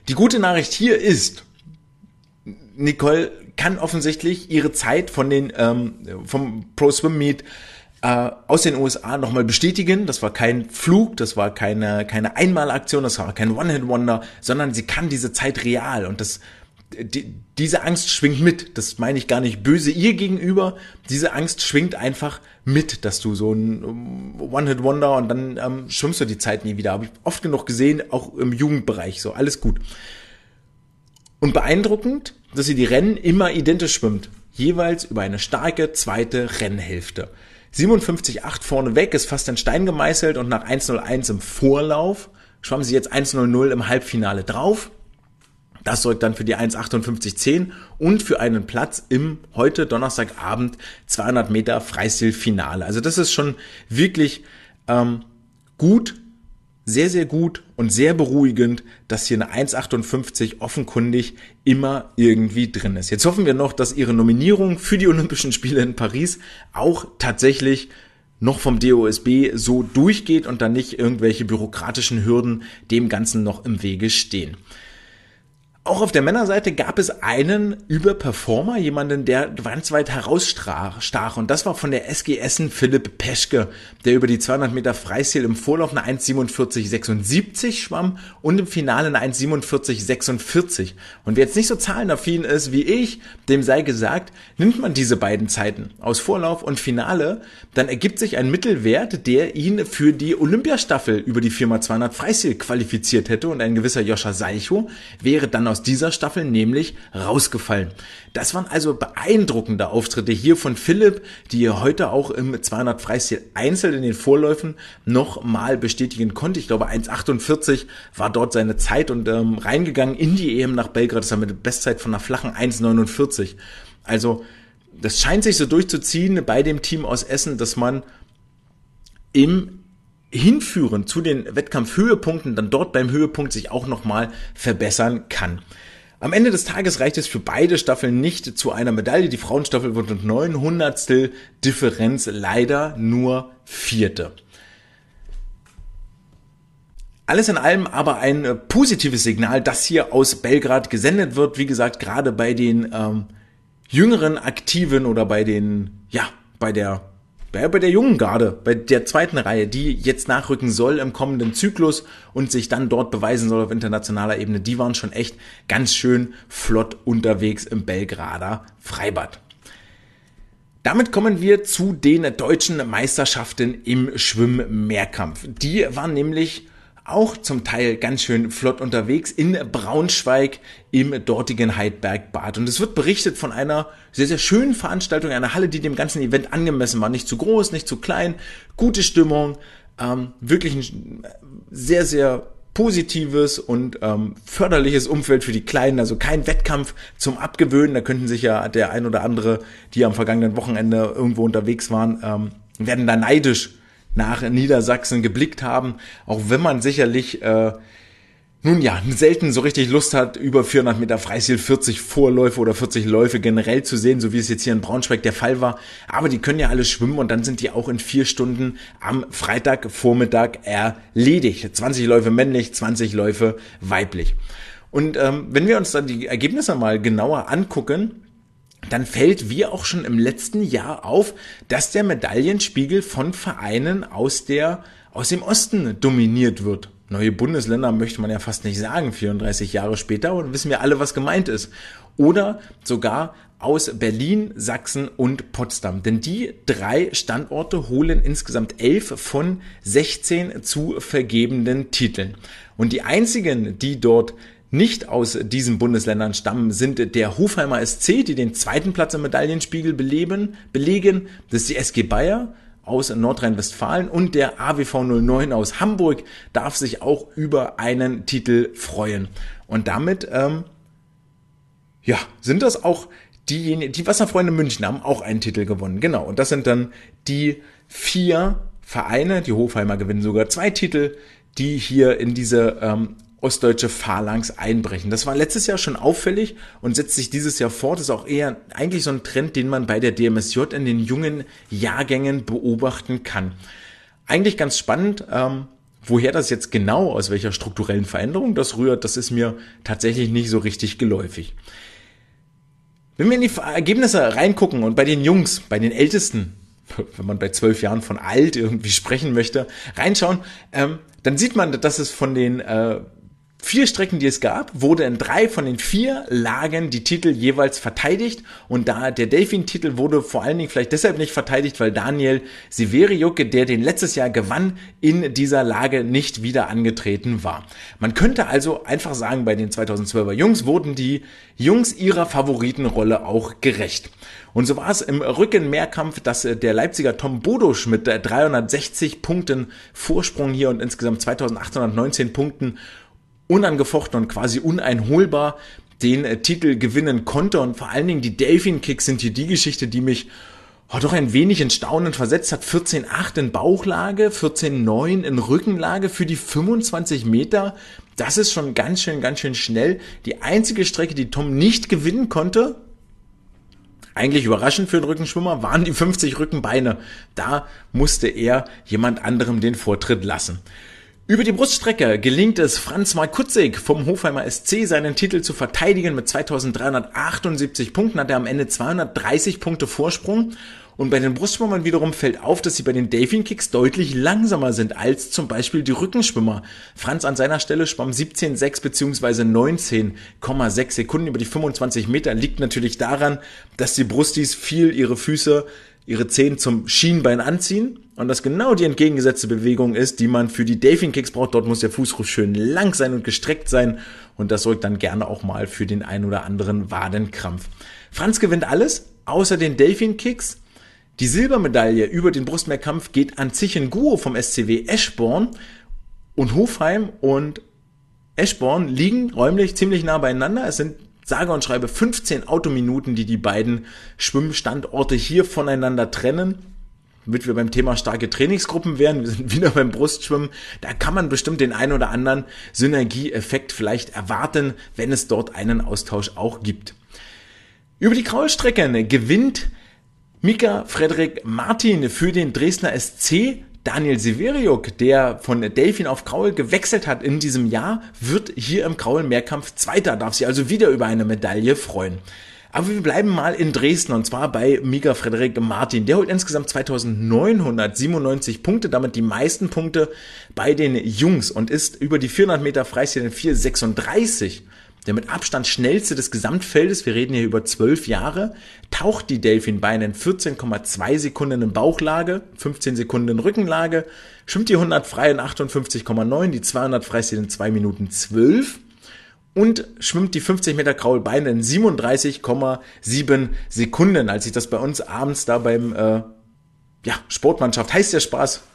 Die gute Nachricht hier ist, Nicole kann offensichtlich ihre Zeit von den ähm, vom Pro Swim Meet äh, aus den U S A nochmal bestätigen. Das war kein Flug, das war keine keine Einmalaktion, das war kein One-Hit-Wonder, sondern sie kann diese Zeit real und das die, diese Angst schwingt mit. Das meine ich gar nicht böse ihr gegenüber. Diese Angst schwingt einfach mit, dass du so ein One-Hit-Wonder und dann ähm, schwimmst du die Zeit nie wieder. Habe ich oft genug gesehen, auch im Jugendbereich so. Alles gut. Und beeindruckend, dass sie die Rennen immer identisch schwimmt. Jeweils über eine starke zweite Rennhälfte. siebenundfünfzig Komma acht vorne weg, ist fast in Stein gemeißelt und nach eins null eins im Vorlauf schwamm sie jetzt eins null null im Halbfinale drauf. Das sorgt dann für die eins achtundfünfzig zehn und für einen Platz im heute Donnerstagabend zweihundert Meter Freistil-Finale. Also das ist schon wirklich ähm, gut, sehr, sehr gut und sehr beruhigend, dass hier eine eins achtundfünfzig offenkundig immer irgendwie drin ist. Jetzt hoffen wir noch, dass ihre Nominierung für die Olympischen Spiele in Paris auch tatsächlich noch vom D O S B so durchgeht und dann nicht irgendwelche bürokratischen Hürden dem Ganzen noch im Wege stehen. Auch auf der Männerseite gab es einen Überperformer, jemanden, der ganz weit herausstach. Und das war von der S G Essen Philipp Peschke, der über die zweihundert Meter Freistil im Vorlauf eine eins siebenundvierzig sechsundsiebzig schwamm und im Finale eine eins siebenundvierzig sechsundvierzig. Und wer jetzt nicht so zahlenaffin ist wie ich, dem sei gesagt, nimmt man diese beiden Zeiten aus Vorlauf und Finale, dann ergibt sich ein Mittelwert, der ihn für die Olympiastaffel über die vier mal zweihundert Freistil qualifiziert hätte. Und ein gewisser Joscha Salchow wäre dann aus dieser Staffel nämlich rausgefallen. Das waren also beeindruckende Auftritte hier von Philipp, die er heute auch im zweihundert Freistil einzeln in den Vorläufen noch mal bestätigen konnte. Ich glaube eins achtundvierzig war dort seine Zeit und ähm, reingegangen in die E M nach Belgrad. Das war mit der Bestzeit von einer flachen eins neunundvierzig. Also das scheint sich so durchzuziehen bei dem Team aus Essen, dass man im Hinführen zu den Wettkampfhöhepunkten dann dort beim Höhepunkt sich auch nochmal verbessern kann. Am Ende des Tages reicht es für beide Staffeln nicht zu einer Medaille. Die Frauenstaffel wird mit neun Hundertstel Differenz leider nur Vierte. Alles in allem aber ein positives Signal, das hier aus Belgrad gesendet wird. Wie gesagt, gerade bei den ähm, jüngeren Aktiven oder bei den, ja, bei der bei der jungen Garde, bei der zweiten Reihe, die jetzt nachrücken soll im kommenden Zyklus und sich dann dort beweisen soll auf internationaler Ebene, die waren schon echt ganz schön flott unterwegs im Belgrader Freibad. Damit kommen wir zu den deutschen Meisterschaften im Schwimm-Mehrkampf. Die waren nämlich auch zum Teil ganz schön flott unterwegs in Braunschweig im dortigen Heidbergbad. Und es wird berichtet von einer sehr, sehr schönen Veranstaltung, einer Halle, die dem ganzen Event angemessen war. Nicht zu groß, nicht zu klein, gute Stimmung, ähm, wirklich ein sehr, sehr positives und ähm, förderliches Umfeld für die Kleinen, also kein Wettkampf zum Abgewöhnen. Da könnten sich ja der ein oder andere, die am vergangenen Wochenende irgendwo unterwegs waren, ähm, werden da neidisch nach Niedersachsen geblickt haben, auch wenn man sicherlich, äh, nun ja, selten so richtig Lust hat, über vierhundert Meter Freistil vierzig Vorläufe oder vierzig Läufe generell zu sehen, so wie es jetzt hier in Braunschweig der Fall war. Aber die können ja alle schwimmen und dann sind die auch in vier Stunden am Freitagvormittag erledigt. zwanzig Läufe männlich, zwanzig Läufe weiblich. Und ähm, wenn wir uns dann die Ergebnisse mal genauer angucken, dann fällt wie auch schon im letzten Jahr auf, dass der Medaillenspiegel von Vereinen aus der aus dem Osten dominiert wird. Neue Bundesländer möchte man ja fast nicht sagen, vierunddreißig Jahre später, und wissen wir alle, was gemeint ist. Oder sogar aus Berlin, Sachsen und Potsdam. Denn die drei Standorte holen insgesamt elf von sechzehn zu vergebenden Titeln. Und die einzigen, die dort nicht aus diesen Bundesländern stammen, sind der Hofheimer S C, die den zweiten Platz im Medaillenspiegel beleben, belegen. Das ist die S G Bayer aus Nordrhein-Westfalen und der A W V null neun aus Hamburg darf sich auch über einen Titel freuen. Und damit, ähm, ja, sind das auch diejenigen, die Wasserfreunde München haben auch einen Titel gewonnen. Genau, und das sind dann die vier Vereine, die Hofheimer gewinnen sogar zwei Titel, die hier in diese ähm, ostdeutsche Phalanx einbrechen. Das war letztes Jahr schon auffällig und setzt sich dieses Jahr fort. Das ist auch eher eigentlich so ein Trend, den man bei der D M S J in den jungen Jahrgängen beobachten kann. Eigentlich ganz spannend, ähm, Woher das jetzt genau, aus welcher strukturellen Veränderung das rührt, das ist mir tatsächlich nicht so richtig geläufig. Wenn wir in die Ergebnisse reingucken und bei den Jungs, bei den Ältesten, wenn man bei zwölf Jahren von alt irgendwie sprechen möchte, reinschauen, ähm, dann sieht man, dass es von den äh, vier Strecken, die es gab, wurde in drei von den vier Lagen die Titel jeweils verteidigt, und da der Delfin-Titel wurde vor allen Dingen vielleicht deshalb nicht verteidigt, weil Daniel Severiuk, der den letztes Jahr gewann, in dieser Lage nicht wieder angetreten war. Man könnte also einfach sagen, bei den zweitausendzwölfer Jungs wurden die Jungs ihrer Favoritenrolle auch gerecht. Und so war es im Rückenmehrkampf, dass der Leipziger Tom Bodosch mit dreihundertsechzig Punkten Vorsprung hier und insgesamt zweitausendachthundertneunzehn Punkten unangefochten und quasi uneinholbar den äh, Titel gewinnen konnte. Und vor allen Dingen die Delfin Kicks sind hier die Geschichte, die mich oh, doch ein wenig in Staunen versetzt hat. vierzehn acht in Bauchlage, vierzehn neun in Rückenlage für die fünfundzwanzig Meter. Das ist schon ganz schön, ganz schön schnell. Die einzige Strecke, die Tom nicht gewinnen konnte, eigentlich überraschend für den Rückenschwimmer, waren die fünfzig Rückenbeine. Da musste er jemand anderem den Vortritt lassen. Über die Bruststrecke gelingt es Franz Markutzig vom Hofheimer S C, seinen Titel zu verteidigen. Mit zweitausenddreihundertachtundsiebzig Punkten hat er am Ende zweihundertdreißig Punkte Vorsprung. Und bei den Brustschwimmern wiederum fällt auf, dass sie bei den Delfin Kicks deutlich langsamer sind als zum Beispiel die Rückenschwimmer. Franz an seiner Stelle schwamm siebzehn Komma sechs bzw. neunzehn Komma sechs Sekunden über die fünfundzwanzig Meter. Liegt natürlich daran, dass die Brustis viel ihre Füße, ihre Zehen zum Schienbein anziehen und das genau die entgegengesetzte Bewegung ist, die man für die Delfin Kicks braucht. Dort muss der Fußrumpf schön lang sein und gestreckt sein, und das sorgt dann gerne auch mal für den ein oder anderen Wadenkrampf. Franz gewinnt alles, außer den Delfin Kicks. Die Silbermedaille über den Brustmehrkampf geht an Zichen Guo vom S C W Eschborn, und Hofheim und Eschborn liegen räumlich ziemlich nah beieinander. Es sind sage und schreibe fünfzehn Autominuten, die die beiden Schwimmstandorte hier voneinander trennen. Damit wir beim Thema starke Trainingsgruppen wären, wir sind wieder beim Brustschwimmen, da kann man bestimmt den ein oder anderen Synergieeffekt vielleicht erwarten, wenn es dort einen Austausch auch gibt. Über die Kraulstrecken gewinnt Mika Frederik Martin für den Dresdner S C. Daniel Severiuk, der von Delfin auf Kraul gewechselt hat in diesem Jahr, wird hier im Kraul-Mehrkampf Zweiter, darf sich also wieder über eine Medaille freuen. Aber wir bleiben mal in Dresden, und zwar bei Mika Frederik Martin. Der holt insgesamt zweitausendneunhundertsiebenundneunzig Punkte, damit die meisten Punkte bei den Jungs, und ist über die vierhundert Meter Freistil in vier Komma sechsunddreißig. Der mit Abstand schnellste des Gesamtfeldes, wir reden hier über zwölf Jahre, taucht die Delfinbeine in vierzehn Komma zwei Sekunden in Bauchlage, fünfzehn Sekunden in Rückenlage, schwimmt die hundert frei in achtundfünfzig Komma neun, die zweihundert Freistil in zwei Minuten zwölf und schwimmt die fünfzig Meter Kraulbeine in siebenunddreißig Komma sieben Sekunden. Als ich das bei uns abends da beim äh, ja, Sportmannschaft, heißt der Spaß,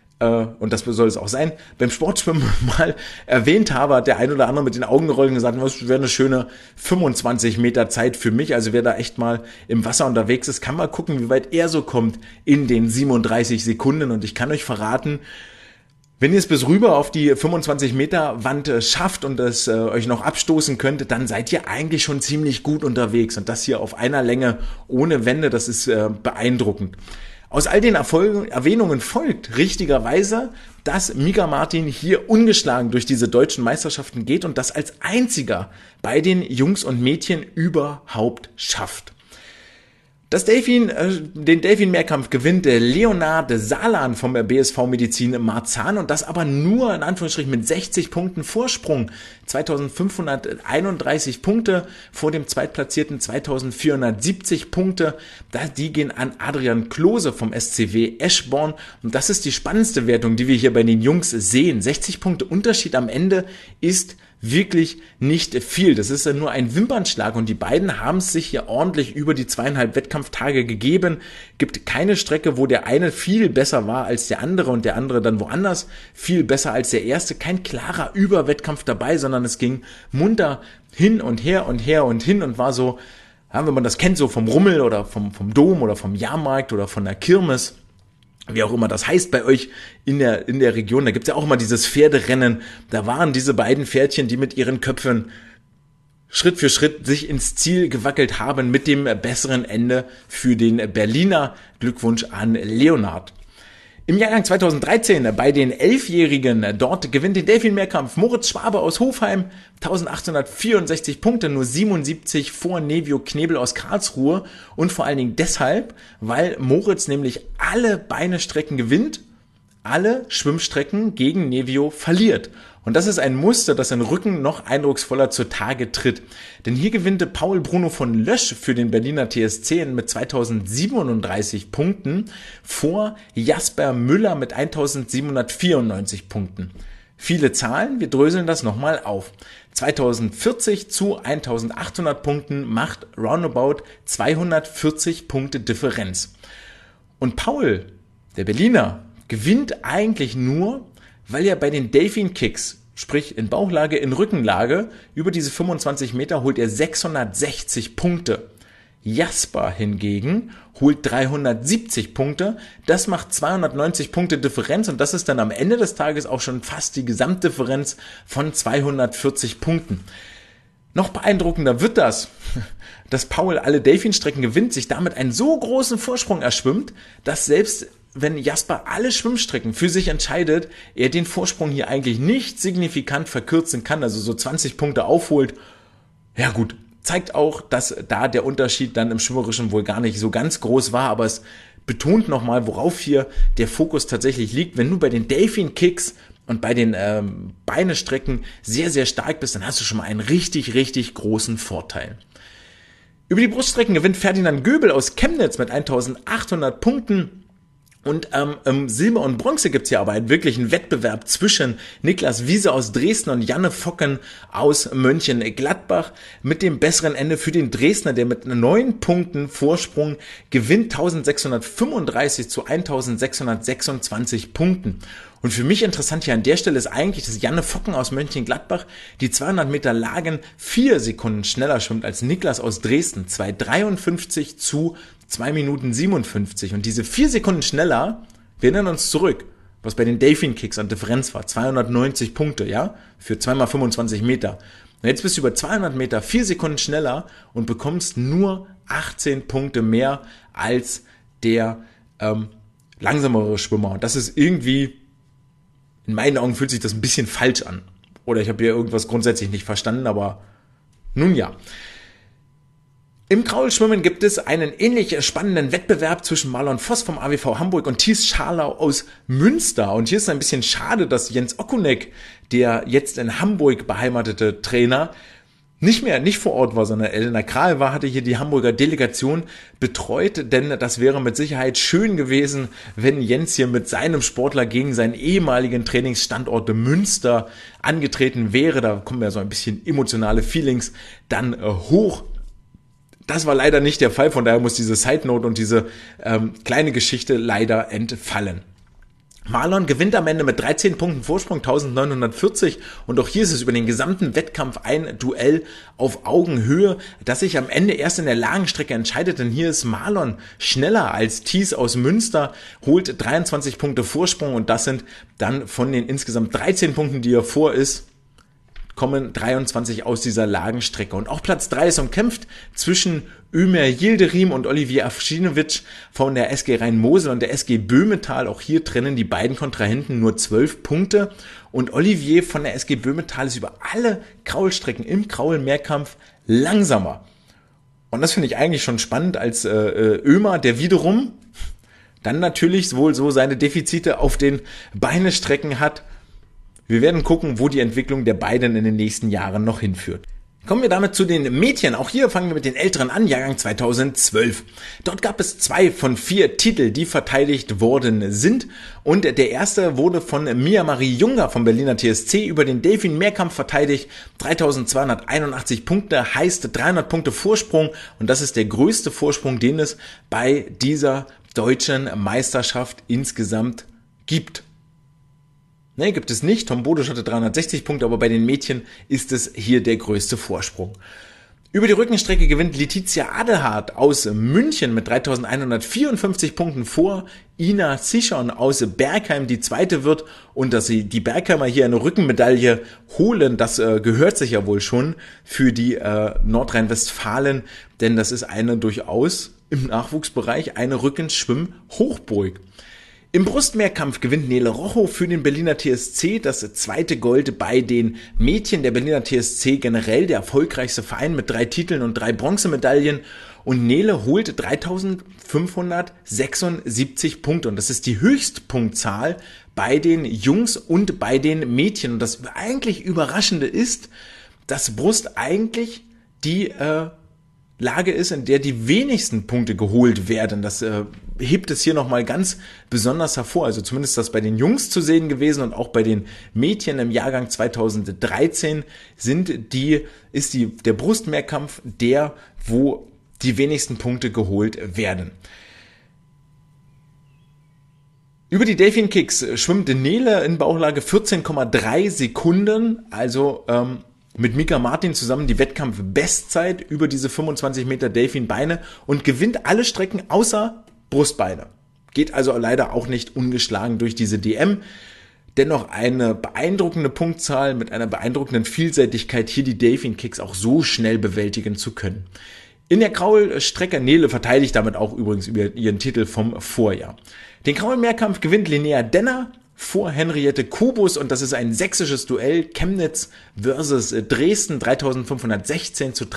und das soll es auch sein, beim Sportschwimmen mal erwähnt habe, hat der ein oder andere mit den Augen gerollt und gesagt, das wäre eine schöne fünfundzwanzig Meter Zeit für mich. Also wer da echt mal im Wasser unterwegs ist, kann mal gucken, wie weit er so kommt in den siebenunddreißig Sekunden. Und ich kann euch verraten, wenn ihr es bis rüber auf die fünfundzwanzig Meter Wand schafft und es äh, euch noch abstoßen könnt, dann seid ihr eigentlich schon ziemlich gut unterwegs. Und das hier auf einer Länge ohne Wände, das ist äh, beeindruckend. Aus all den Erfolgen, Erwähnungen folgt richtigerweise, dass Mika Martin hier ungeschlagen durch diese deutschen Meisterschaften geht und das als einziger bei den Jungs und Mädchen überhaupt schafft. Das Delfin, äh, den Delfin-Mehrkampf gewinnt Leonard Salan vom B S V Medizin Marzahn, und das aber nur in Anführungsstrichen mit sechzig Punkten Vorsprung. zweitausendfünfhunderteinunddreißig Punkte vor dem Zweitplatzierten, zweitausendvierhundertsiebzig Punkte. Die gehen an Adrian Klose vom S C W Eschborn, und das ist die spannendste Wertung, die wir hier bei den Jungs sehen. sechzig Punkte Unterschied am Ende ist wirklich nicht viel. Das ist ja nur ein Wimpernschlag, und die beiden haben es sich hier ordentlich über die zweieinhalb Wettkampftage gegeben. Gibt keine Strecke, wo der eine viel besser war als der andere und der andere dann woanders viel besser als der erste. Kein klarer Überwettkampf dabei, sondern es ging munter hin und her und her und hin und war so, ja, wenn man das kennt, so vom Rummel oder vom, vom Dom oder vom Jahrmarkt oder von der Kirmes, wie auch immer das heißt bei euch in der in der Region, da gibt's ja auch immer dieses Pferderennen. Da waren diese beiden Pferdchen, die mit ihren Köpfen Schritt für Schritt sich ins Ziel gewackelt haben mit dem besseren Ende für den Berliner. Glückwunsch an Leonard. Im Jahrgang zweitausenddreizehn bei den Elfjährigen, dort gewinnt den Delfin-Mehrkampf Moritz Schwabe aus Hofheim, eintausendachthundertvierundsechzig Punkte, nur siebenundsiebzig vor Nevio Knebel aus Karlsruhe und vor allen Dingen deshalb, weil Moritz nämlich alle Beinestrecken gewinnt, alle Schwimmstrecken gegen Nevio verliert. Und das ist ein Muster, das in Rücken noch eindrucksvoller zutage tritt. Denn hier gewinnte Paul Bruno von Lösch für den Berliner T S C mit zweitausendsiebenunddreißig Punkten vor Jasper Müller mit eintausendsiebenhundertvierundneunzig Punkten. Viele Zahlen, wir dröseln das nochmal auf. zweitausendvierzig zu eintausendachthundert Punkten macht roundabout zweihundertvierzig Punkte Differenz. Und Paul, der Berliner, gewinnt eigentlich nur, weil er bei den Delfin Kicks, sprich in Bauchlage, in Rückenlage, über diese fünfundzwanzig Meter holt er sechshundertsechzig Punkte. Jasper hingegen holt dreihundertsiebzig Punkte, das macht zweihundertneunzig Punkte Differenz und das ist dann am Ende des Tages auch schon fast die Gesamtdifferenz von zweihundertvierzig Punkten. Noch beeindruckender wird das, dass Paul alle Delfin-Strecken gewinnt, sich damit einen so großen Vorsprung erschwimmt, dass selbst wenn Jasper alle Schwimmstrecken für sich entscheidet, er den Vorsprung hier eigentlich nicht signifikant verkürzen kann, also so zwanzig Punkte aufholt. Ja gut, zeigt auch, dass da der Unterschied dann im Schwimmerischen wohl gar nicht so ganz groß war, aber es betont nochmal, worauf hier der Fokus tatsächlich liegt. Wenn du bei den Delfin-Kicks und bei den ähm, Beinestrecken sehr, sehr stark bist, dann hast du schon mal einen richtig, richtig großen Vorteil. Über die Bruststrecken gewinnt Ferdinand Göbel aus Chemnitz mit eintausendachthundert Punkten. Und ähm, ähm, Silber und Bronze gibt's hier aber einen wirklichen Wettbewerb zwischen Niklas Wiese aus Dresden und Janne Focken aus Mönchengladbach mit dem besseren Ende für den Dresdner, der mit neun Punkten Vorsprung gewinnt, eintausendsechshundertfünfunddreißig zu eintausendsechshundertsechsundzwanzig Punkten. Und für mich interessant hier an der Stelle ist eigentlich, dass Janne Focken aus Mönchengladbach die zweihundert Meter Lagen vier Sekunden schneller schwimmt als Niklas aus Dresden, zwei dreiundfünfzig zu zwei Minuten siebenundfünfzig. Und diese vier Sekunden schneller, wir erinnern uns zurück, was bei den Delfin Kicks an Differenz war, zweihundertneunzig Punkte, ja, für zwei mal fünfundzwanzig Meter. Und jetzt bist du über zweihundert Meter vier Sekunden schneller und bekommst nur achtzehn Punkte mehr als der ähm, langsamere Schwimmer. Und das ist irgendwie, in meinen Augen fühlt sich das ein bisschen falsch an. Oder ich habe hier irgendwas grundsätzlich nicht verstanden, aber nun ja. Im Kraulschwimmen gibt es einen ähnlich spannenden Wettbewerb zwischen Marlon Voss vom A W V Hamburg und Thies Scharlau aus Münster. Und hier ist es ein bisschen schade, dass Jens Okunek, der jetzt in Hamburg beheimatete Trainer, nicht mehr, nicht vor Ort war, sondern Elena Kral war, hatte hier die Hamburger Delegation betreut, denn das wäre mit Sicherheit schön gewesen, wenn Jens hier mit seinem Sportler gegen seinen ehemaligen Trainingsstandort Münster angetreten wäre. Da kommen ja so ein bisschen emotionale Feelings dann äh, hoch. Das war leider nicht der Fall, von daher muss diese Side Note und diese ähm, kleine Geschichte leider entfallen. Marlon gewinnt am Ende mit dreizehn Punkten Vorsprung, neunzehnhundertvierzig, und auch hier ist es über den gesamten Wettkampf ein Duell auf Augenhöhe, das sich am Ende erst in der Lagenstrecke entscheidet, denn hier ist Marlon schneller als Thies aus Münster, holt dreiundzwanzig Punkte Vorsprung und das sind dann von den insgesamt dreizehn Punkten, die er vor ist, kommen dreiundzwanzig aus dieser Lagenstrecke. Und auch Platz drei ist umkämpft zwischen Ömer Yildirim und Olivier Avcinovic von der S G Rhein-Mosel und der S G Böhmetal. Auch hier trennen die beiden Kontrahenten nur zwölf Punkte. Und Olivier von der S G Böhmetal ist über alle Kraulstrecken im Kraul-Mehrkampf langsamer. Und das finde ich eigentlich schon spannend als äh, Ömer, der wiederum dann natürlich wohl so seine Defizite auf den Beinestrecken hat. Wir werden gucken, wo die Entwicklung der beiden in den nächsten Jahren noch hinführt. Kommen wir damit zu den Mädchen. Auch hier fangen wir mit den Älteren an, Jahrgang zweitausendzwölf. Dort gab es zwei von vier Titel, die verteidigt worden sind. Und der erste wurde von Mia Marie Junger vom Berliner T S C über den Delfin Mehrkampf verteidigt. dreitausendzweihunderteinundachtzig Punkte, heißt dreihundert Punkte Vorsprung. Und das ist der größte Vorsprung, den es bei dieser deutschen Meisterschaft insgesamt gibt. Ne, gibt es nicht. Tom Bodisch hatte dreihundertsechzig Punkte, aber bei den Mädchen ist es hier der größte Vorsprung. Über die Rückenstrecke gewinnt Letizia Adelhardt aus München mit dreitausendeinhundertvierundfünfzig Punkten vor Ina Zischon aus Bergheim, die zweite wird, und dass sie die Bergheimer hier eine Rückenmedaille holen, das äh, gehört sich ja wohl schon für die äh, Nordrhein-Westfalen, denn das ist eine durchaus im Nachwuchsbereich eine Rückenschwimm-Hochburg. Im Brustmehrkampf gewinnt Nele Rochow für den Berliner T S C das zweite Gold bei den Mädchen. Der Berliner T S C generell der erfolgreichste Verein mit drei Titeln und drei Bronzemedaillen. Und Nele holt dreitausendfünfhundertsechsundsiebzig Punkte. Und das ist die Höchstpunktzahl bei den Jungs und bei den Mädchen. Und das eigentlich Überraschende ist, dass Brust eigentlich die äh, Lage ist, in der die wenigsten Punkte geholt werden. Das äh, hebt es hier nochmal ganz besonders hervor. Also zumindest das bei den Jungs zu sehen gewesen und auch bei den Mädchen im Jahrgang zweitausenddreizehn sind die, ist die, der Brustmehrkampf der, wo die wenigsten Punkte geholt werden. Über die Delfin Kicks schwimmt Nele in Bauchlage vierzehn Komma drei Sekunden, also ähm, mit Mika Martin zusammen die Wettkampf-Bestzeit über diese fünfundzwanzig Meter Delfin-Beine und gewinnt alle Strecken außer Brustbeine. Geht also leider auch nicht ungeschlagen durch diese D M. Dennoch eine beeindruckende Punktzahl mit einer beeindruckenden Vielseitigkeit, hier die Delfin Kicks auch so schnell bewältigen zu können. In der Kraulstrecke, Nele verteidigt damit auch übrigens über ihren Titel vom Vorjahr. Den Kraulmehrkampf gewinnt Linnea Denner vor Henriette Kubus und das ist ein sächsisches Duell, Chemnitz versus Dresden, dreitausendfünfhundertsechzehn zu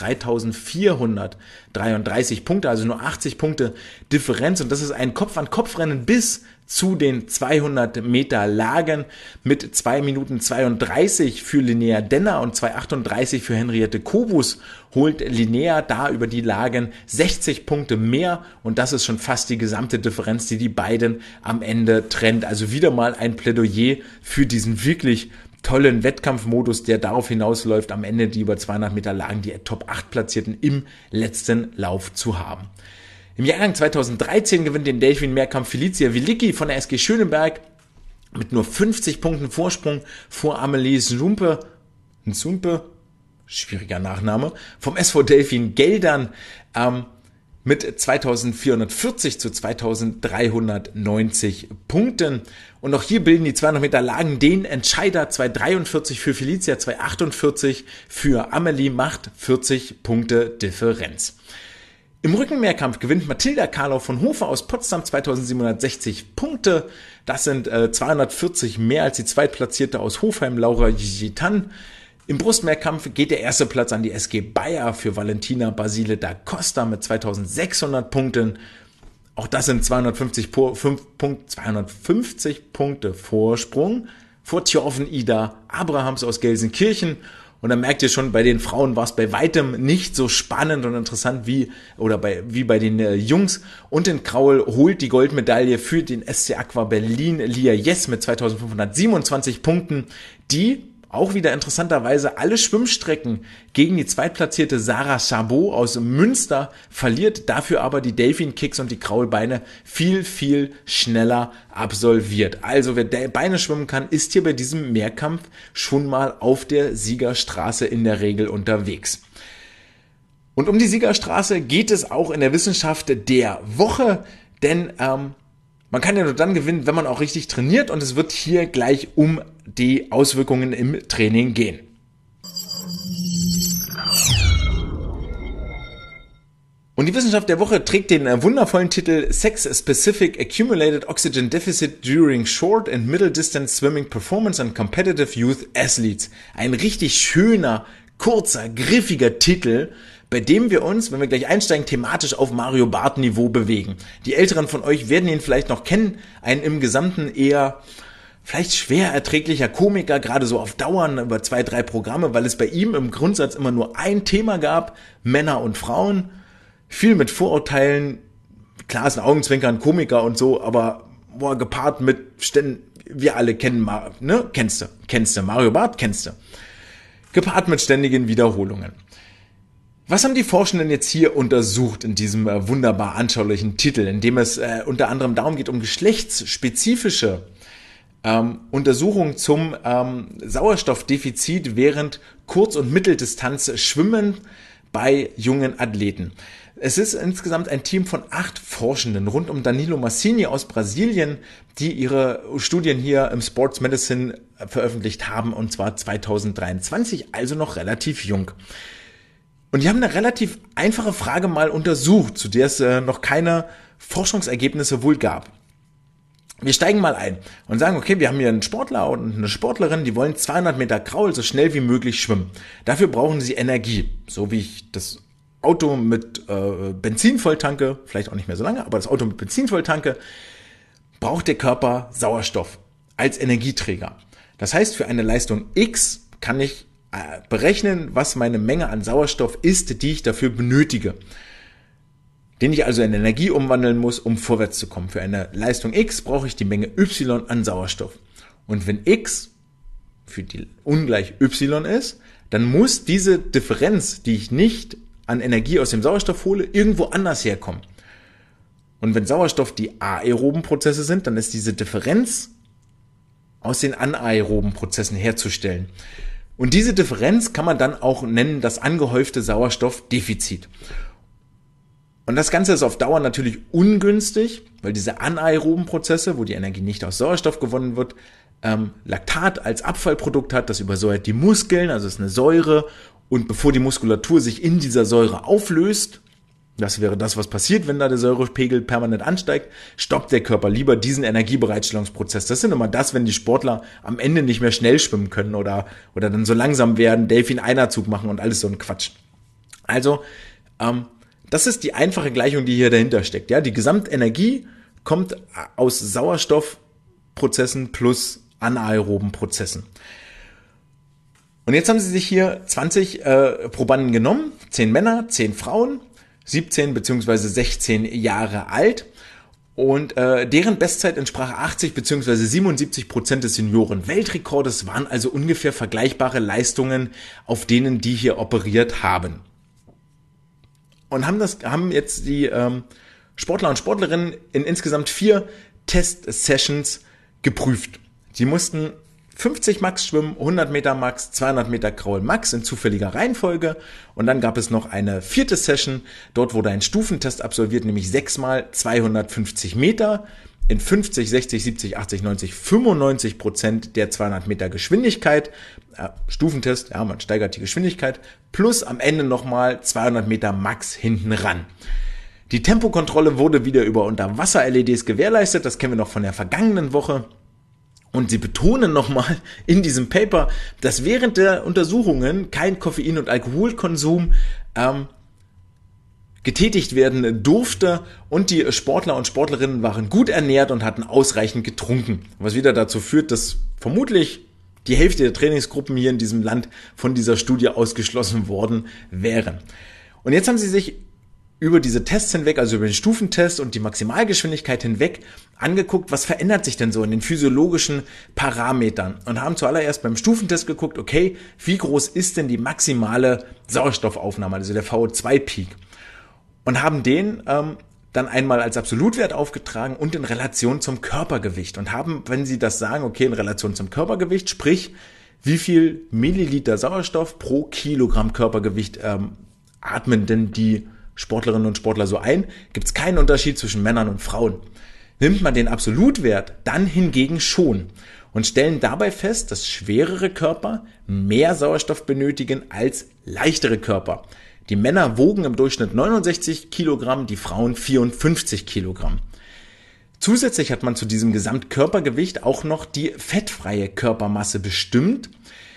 dreitausendvierhundertdreiunddreißig Punkte, also nur achtzig Punkte Differenz und das ist ein Kopf-an-Kopf-Rennen bis zu den zweihundert Meter Lagen mit zwei Minuten zweiunddreißig für Linnea Denner und zwei achtunddreißig für Henriette Kubus holt Linnea da über die Lagen sechzig Punkte mehr und das ist schon fast die gesamte Differenz, die die beiden am Ende trennt. Also wieder mal ein Plädoyer für diesen wirklich tollen Wettkampfmodus, der darauf hinausläuft, am Ende die über zweihundert Meter Lagen die Top acht Platzierten im letzten Lauf zu haben. Im Jahrgang zweitausenddreizehn gewinnt den Delfin-Mehrkampf Felicia Wilicki von der S G Schöneberg mit nur fünfzig Punkten Vorsprung vor Amelie Nzumpe, Nzumpe, schwieriger Nachname, vom S V Delfin Geldern ähm, mit zweitausendvierhundertvierzig zu zweitausenddreihundertneunzig Punkten. Und auch hier bilden die zweihundert Meter Lagen den Entscheider. zwei dreiundvierzig für Felicia, zwei achtundvierzig für Amelie, macht vierzig Punkte Differenz. Im Rückenmehrkampf gewinnt Mathilda Karlau von Hofer aus Potsdam zweitausendsiebenhundertsechzig Punkte. Das sind äh, zweihundertvierzig mehr als die Zweitplatzierte aus Hofheim, Laura Gitan. Im Brustmehrkampf geht der erste Platz an die S G Bayer für Valentina Basile da Costa mit zweitausendsechshundert Punkten. Auch das sind zweihundertfünfzig, zweihundertfünfzig Punkte Vorsprung vor Thjorven Ida Abrahams aus Gelsenkirchen. Und dann merkt ihr schon, bei den Frauen war es bei weitem nicht so spannend und interessant wie oder bei wie bei den äh, Jungs. Und in Kraul holt die Goldmedaille für den S C Aqua Berlin Lia Jess mit zweitausendfünfhundertsiebenundzwanzig Punkten, die auch wieder interessanterweise alle Schwimmstrecken gegen die zweitplatzierte Sarah Chabot aus Münster verliert, dafür aber die Delfin Kicks und die Kraulbeine viel, viel schneller absolviert. Also wer Beine schwimmen kann, ist hier bei diesem Mehrkampf schon mal auf der Siegerstraße in der Regel unterwegs. Und um die Siegerstraße geht es auch in der Wissenschaft der Woche, denn ähm, man kann ja nur dann gewinnen, wenn man auch richtig trainiert und es wird hier gleich um die Auswirkungen im Training gehen. Und die Wissenschaft der Woche trägt den wundervollen Titel Sex-Specific Accumulated Oxygen Deficit During Short and Middle Distance Swimming Performance and Competitive Youth Athletes. Ein richtig schöner, kurzer, griffiger Titel, bei dem wir uns, wenn wir gleich einsteigen, thematisch auf Mario Barth Niveau bewegen. Die Älteren von euch werden ihn vielleicht noch kennen, ein im Gesamten eher vielleicht schwer erträglicher Komiker, gerade so auf Dauern über zwei, drei Programme, weil es bei ihm im Grundsatz immer nur ein Thema gab, Männer und Frauen, viel mit Vorurteilen, klar ist ein Augenzwinkern, Komiker und so, aber boah, gepaart mit Ständen, wir alle kennen, ne, kennst du, kennst du, Mario Barth kennst du, gepaart mit ständigen Wiederholungen. Was haben die Forschenden jetzt hier untersucht in diesem äh, wunderbar anschaulichen Titel, in dem es äh, unter anderem darum geht, um geschlechtsspezifische ähm, Untersuchungen zum ähm, Sauerstoffdefizit während Kurz- und Mitteldistanz Schwimmen bei jungen Athleten. Es ist insgesamt ein Team von acht Forschenden rund um Danilo Massini aus Brasilien, die ihre Studien hier im Sports Medicine veröffentlicht haben, und zwar zweitausenddreiundzwanzig, also noch relativ jung. Und die haben eine relativ einfache Frage mal untersucht, zu der es äh, noch keine Forschungsergebnisse wohl gab. Wir steigen mal ein und sagen, okay, wir haben hier einen Sportler und eine Sportlerin, die wollen zweihundert Meter Kraul so schnell wie möglich schwimmen. Dafür brauchen sie Energie, so wie ich das Auto mit äh, Benzin volltanke, vielleicht auch nicht mehr so lange, aber das Auto mit Benzin volltanke, braucht der Körper Sauerstoff als Energieträger. Das heißt, für eine Leistung X kann ich äh, berechnen, was meine Menge an Sauerstoff ist, die ich dafür benötige. Den ich also in Energie umwandeln muss, um vorwärts zu kommen. Für eine Leistung X brauche ich die Menge Y an Sauerstoff. Und wenn X für die ungleich Y ist, dann muss diese Differenz, die ich nicht an Energie aus dem Sauerstoff hole, irgendwo anders herkommen. Und wenn Sauerstoff die aeroben Prozesse sind, dann ist diese Differenz aus den anaeroben Prozessen herzustellen. Und diese Differenz kann man dann auch nennen das angehäufte Sauerstoffdefizit. Und das Ganze ist auf Dauer natürlich ungünstig, weil diese anaeroben Prozesse, wo die Energie nicht aus Sauerstoff gewonnen wird, ähm, Laktat als Abfallprodukt hat, das übersäuert die Muskeln, also ist eine Säure. Und bevor die Muskulatur sich in dieser Säure auflöst, das wäre das, was passiert, wenn da der Säurepegel permanent ansteigt, stoppt der Körper lieber diesen Energiebereitstellungsprozess. Das sind immer das, wenn die Sportler am Ende nicht mehr schnell schwimmen können oder, oder dann so langsam werden, Delfin-Einerzug machen und alles so ein Quatsch. Also, ähm, das ist die einfache Gleichung, die hier dahinter steckt. Ja, die Gesamtenergie kommt aus Sauerstoffprozessen plus anaeroben Prozessen. Und jetzt haben sie sich hier zwanzig äh, Probanden genommen, zehn Männer, zehn Frauen, siebzehn beziehungsweise sechzehn Jahre alt. Und äh, deren Bestzeit entsprach achtzig beziehungsweise siebenundsiebzig Prozent des Junioren-Weltrekordes, waren also ungefähr vergleichbare Leistungen, auf denen die hier operiert haben. Und haben das, haben jetzt die ähm, Sportler und Sportlerinnen in insgesamt vier Test-Sessions geprüft. Sie mussten fünfzig Max schwimmen, hundert Meter Max, zweihundert Meter Kraul Max in zufälliger Reihenfolge. Und dann gab es noch eine vierte Session. Dort wurde ein Stufentest absolviert, nämlich sechsmal zweihundertfünfzig Meter in fünfzig, sechzig, siebzig, achtzig, neunzig, fünfundneunzig Prozent der zweihundert Meter Geschwindigkeit. Äh, Stufentest, ja, man steigert die Geschwindigkeit. Plus am Ende nochmal zweihundert Meter Max hinten ran. Die Tempokontrolle wurde wieder über Unterwasser-L E Ds gewährleistet. Das kennen wir noch von der vergangenen Woche. Und sie betonen nochmal in diesem Paper, dass während der Untersuchungen kein Koffein- und Alkoholkonsum ähm, getätigt werden durfte und die Sportler und Sportlerinnen waren gut ernährt und hatten ausreichend getrunken. Was wieder dazu führt, dass vermutlich die Hälfte der Trainingsgruppen hier in diesem Land von dieser Studie ausgeschlossen worden wären. Und jetzt haben sie sich über diese Tests hinweg, also über den Stufentest und die Maximalgeschwindigkeit hinweg, angeguckt, was verändert sich denn so in den physiologischen Parametern und haben zuallererst beim Stufentest geguckt, okay, wie groß ist denn die maximale Sauerstoffaufnahme, also der V O zwei Peak, und haben den ähm, dann einmal als Absolutwert aufgetragen und in Relation zum Körpergewicht und haben, wenn sie das sagen, okay, in Relation zum Körpergewicht, sprich, wie viel Milliliter Sauerstoff pro Kilogramm Körpergewicht ähm, atmen denn die Sportlerinnen und Sportler so ein, gibt es keinen Unterschied zwischen Männern und Frauen. Nimmt man den Absolutwert, dann hingegen schon und stellen dabei fest, dass schwerere Körper mehr Sauerstoff benötigen als leichtere Körper. Die Männer wogen im Durchschnitt neunundsechzig Kilogramm, die Frauen vierundfünfzig Kilogramm. Zusätzlich hat man zu diesem Gesamtkörpergewicht auch noch die fettfreie Körpermasse bestimmt.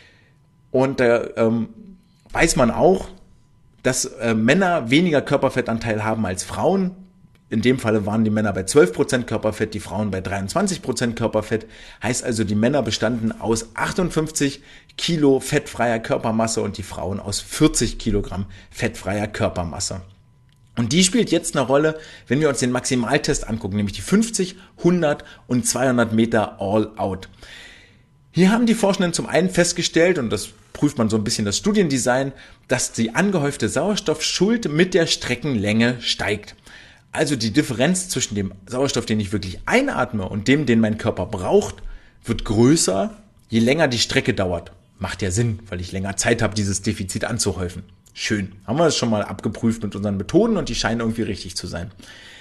Und da ähm, weiß man auch, dass äh, Männer weniger Körperfettanteil haben als Frauen. In dem Falle waren die Männer bei zwölf Prozent Körperfett, die Frauen bei dreiundzwanzig Prozent Körperfett. Heißt also, die Männer bestanden aus achtundfünfzig Kilo fettfreier Körpermasse und die Frauen aus vierzig Kilogramm fettfreier Körpermasse. Und die spielt jetzt eine Rolle, wenn wir uns den Maximaltest angucken, nämlich die fünfzig, hundert und zweihundert Meter All-Out. Hier haben die Forschenden zum einen festgestellt, und das prüft man so ein bisschen das Studiendesign, dass die angehäufte Sauerstoffschuld mit der Streckenlänge steigt. Also die Differenz zwischen dem Sauerstoff, den ich wirklich einatme und dem, den mein Körper braucht, wird größer, je länger die Strecke dauert. Macht ja Sinn, weil ich länger Zeit habe, dieses Defizit anzuhäufen. Schön. Haben wir das schon mal abgeprüft mit unseren Methoden und die scheinen irgendwie richtig zu sein.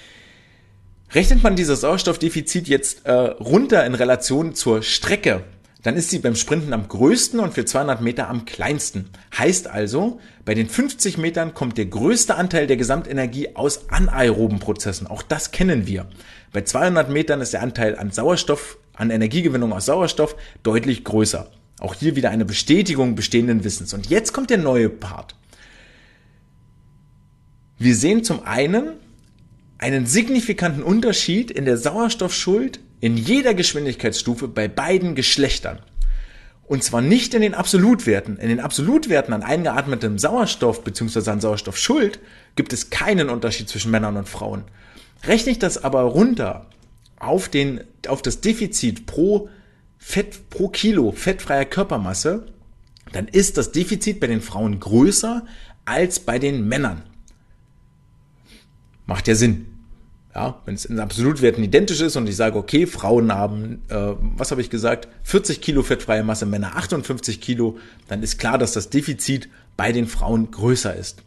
Rechnet man dieses Sauerstoffdefizit jetzt äh, runter in Relation zur Strecke, dann ist sie beim Sprinten am größten und für zweihundert Meter am kleinsten. Heißt also, bei den fünfzig Metern kommt der größte Anteil der Gesamtenergie aus anaeroben Prozessen. Auch das kennen wir. Bei zweihundert Metern ist der Anteil an Sauerstoff, an Energiegewinnung aus Sauerstoff deutlich größer. Auch hier wieder eine Bestätigung bestehenden Wissens. Und jetzt kommt der neue Part. Wir sehen zum einen einen signifikanten Unterschied in der Sauerstoffschuld in jeder Geschwindigkeitsstufe bei beiden Geschlechtern. Und zwar nicht in den Absolutwerten. In den Absolutwerten an eingeatmetem Sauerstoff bzw. an Sauerstoffschuld gibt es keinen Unterschied zwischen Männern und Frauen. Rechne ich das aber runter auf, den, auf das Defizit pro, Fett, pro Kilo fettfreier Körpermasse, dann ist das Defizit bei den Frauen größer als bei den Männern. Macht ja Sinn. Ja, wenn es in Absolutwerten identisch ist und ich sage, okay, Frauen haben, äh, was habe ich gesagt, vierzig Kilo fettfreie Masse, Männer achtundfünfzig Kilo, dann ist klar, dass das Defizit bei den Frauen größer ist.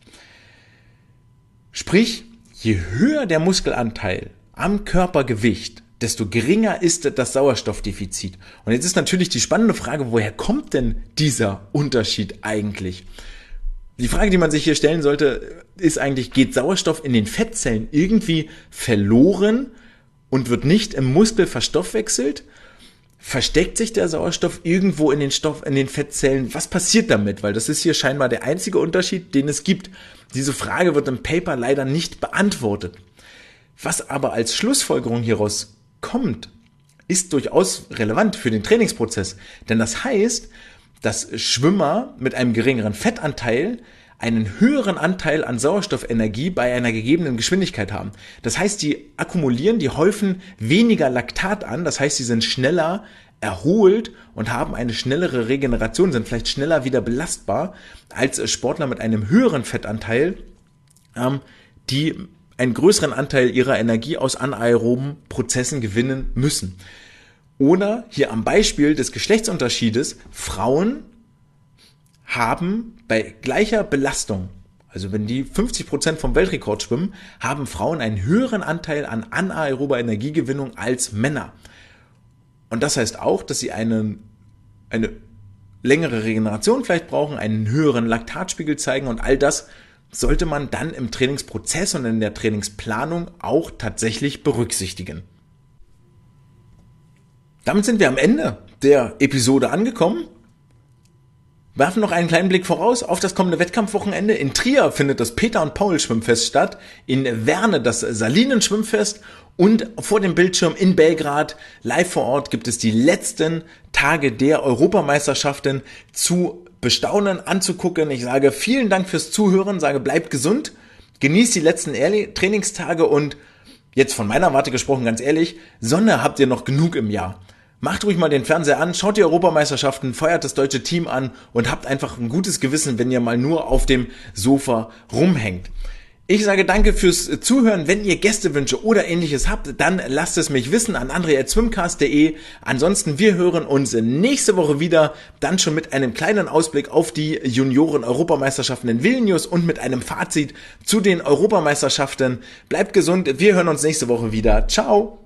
Sprich, je höher der Muskelanteil am Körpergewicht, desto geringer ist das Sauerstoffdefizit. Und jetzt ist natürlich die spannende Frage, woher kommt denn dieser Unterschied eigentlich? Die Frage, die man sich hier stellen sollte, ist eigentlich, geht Sauerstoff in den Fettzellen irgendwie verloren und wird nicht im Muskel verstoffwechselt? Versteckt sich der Sauerstoff irgendwo in den Stoff, in den Fettzellen? Was passiert damit? Weil das ist hier scheinbar der einzige Unterschied, den es gibt. Diese Frage wird im Paper leider nicht beantwortet. Was aber als Schlussfolgerung hieraus kommt, ist durchaus relevant für den Trainingsprozess. Denn das heißt, dass Schwimmer mit einem geringeren Fettanteil einen höheren Anteil an Sauerstoffenergie bei einer gegebenen Geschwindigkeit haben. Das heißt, die akkumulieren, die häufen weniger Laktat an, das heißt, sie sind schneller erholt und haben eine schnellere Regeneration, sind vielleicht schneller wieder belastbar als Sportler mit einem höheren Fettanteil, die einen größeren Anteil ihrer Energie aus anaeroben Prozessen gewinnen müssen. Oder hier am Beispiel des Geschlechtsunterschiedes, Frauen haben bei gleicher Belastung, also wenn die fünfzig Prozent vom Weltrekord schwimmen, haben Frauen einen höheren Anteil an anaerober Energiegewinnung als Männer. Und das heißt auch, dass sie eine, eine längere Regeneration vielleicht brauchen, einen höheren Laktatspiegel zeigen und all das sollte man dann im Trainingsprozess und in der Trainingsplanung auch tatsächlich berücksichtigen. Damit sind wir am Ende der Episode angekommen. Werfen noch einen kleinen Blick voraus auf das kommende Wettkampfwochenende. In Trier findet das Peter und Paul Schwimmfest statt, in Werne das Salinen Schwimmfest und vor dem Bildschirm in Belgrad live vor Ort gibt es die letzten Tage der Europameisterschaften zu bestaunen, anzugucken. Ich sage vielen Dank fürs Zuhören, sage bleibt gesund, genießt die letzten Trainingstage und jetzt von meiner Warte gesprochen, ganz ehrlich, Sonne habt ihr noch genug im Jahr. Macht ruhig mal den Fernseher an, schaut die Europameisterschaften, feuert das deutsche Team an und habt einfach ein gutes Gewissen, wenn ihr mal nur auf dem Sofa rumhängt. Ich sage danke fürs Zuhören. Wenn ihr Gästewünsche oder ähnliches habt, dann lasst es mich wissen an andre at swimcast punkt de. Ansonsten, wir hören uns nächste Woche wieder, dann schon mit einem kleinen Ausblick auf die Junioren-Europameisterschaften in Vilnius und mit einem Fazit zu den Europameisterschaften. Bleibt gesund, wir hören uns nächste Woche wieder. Ciao!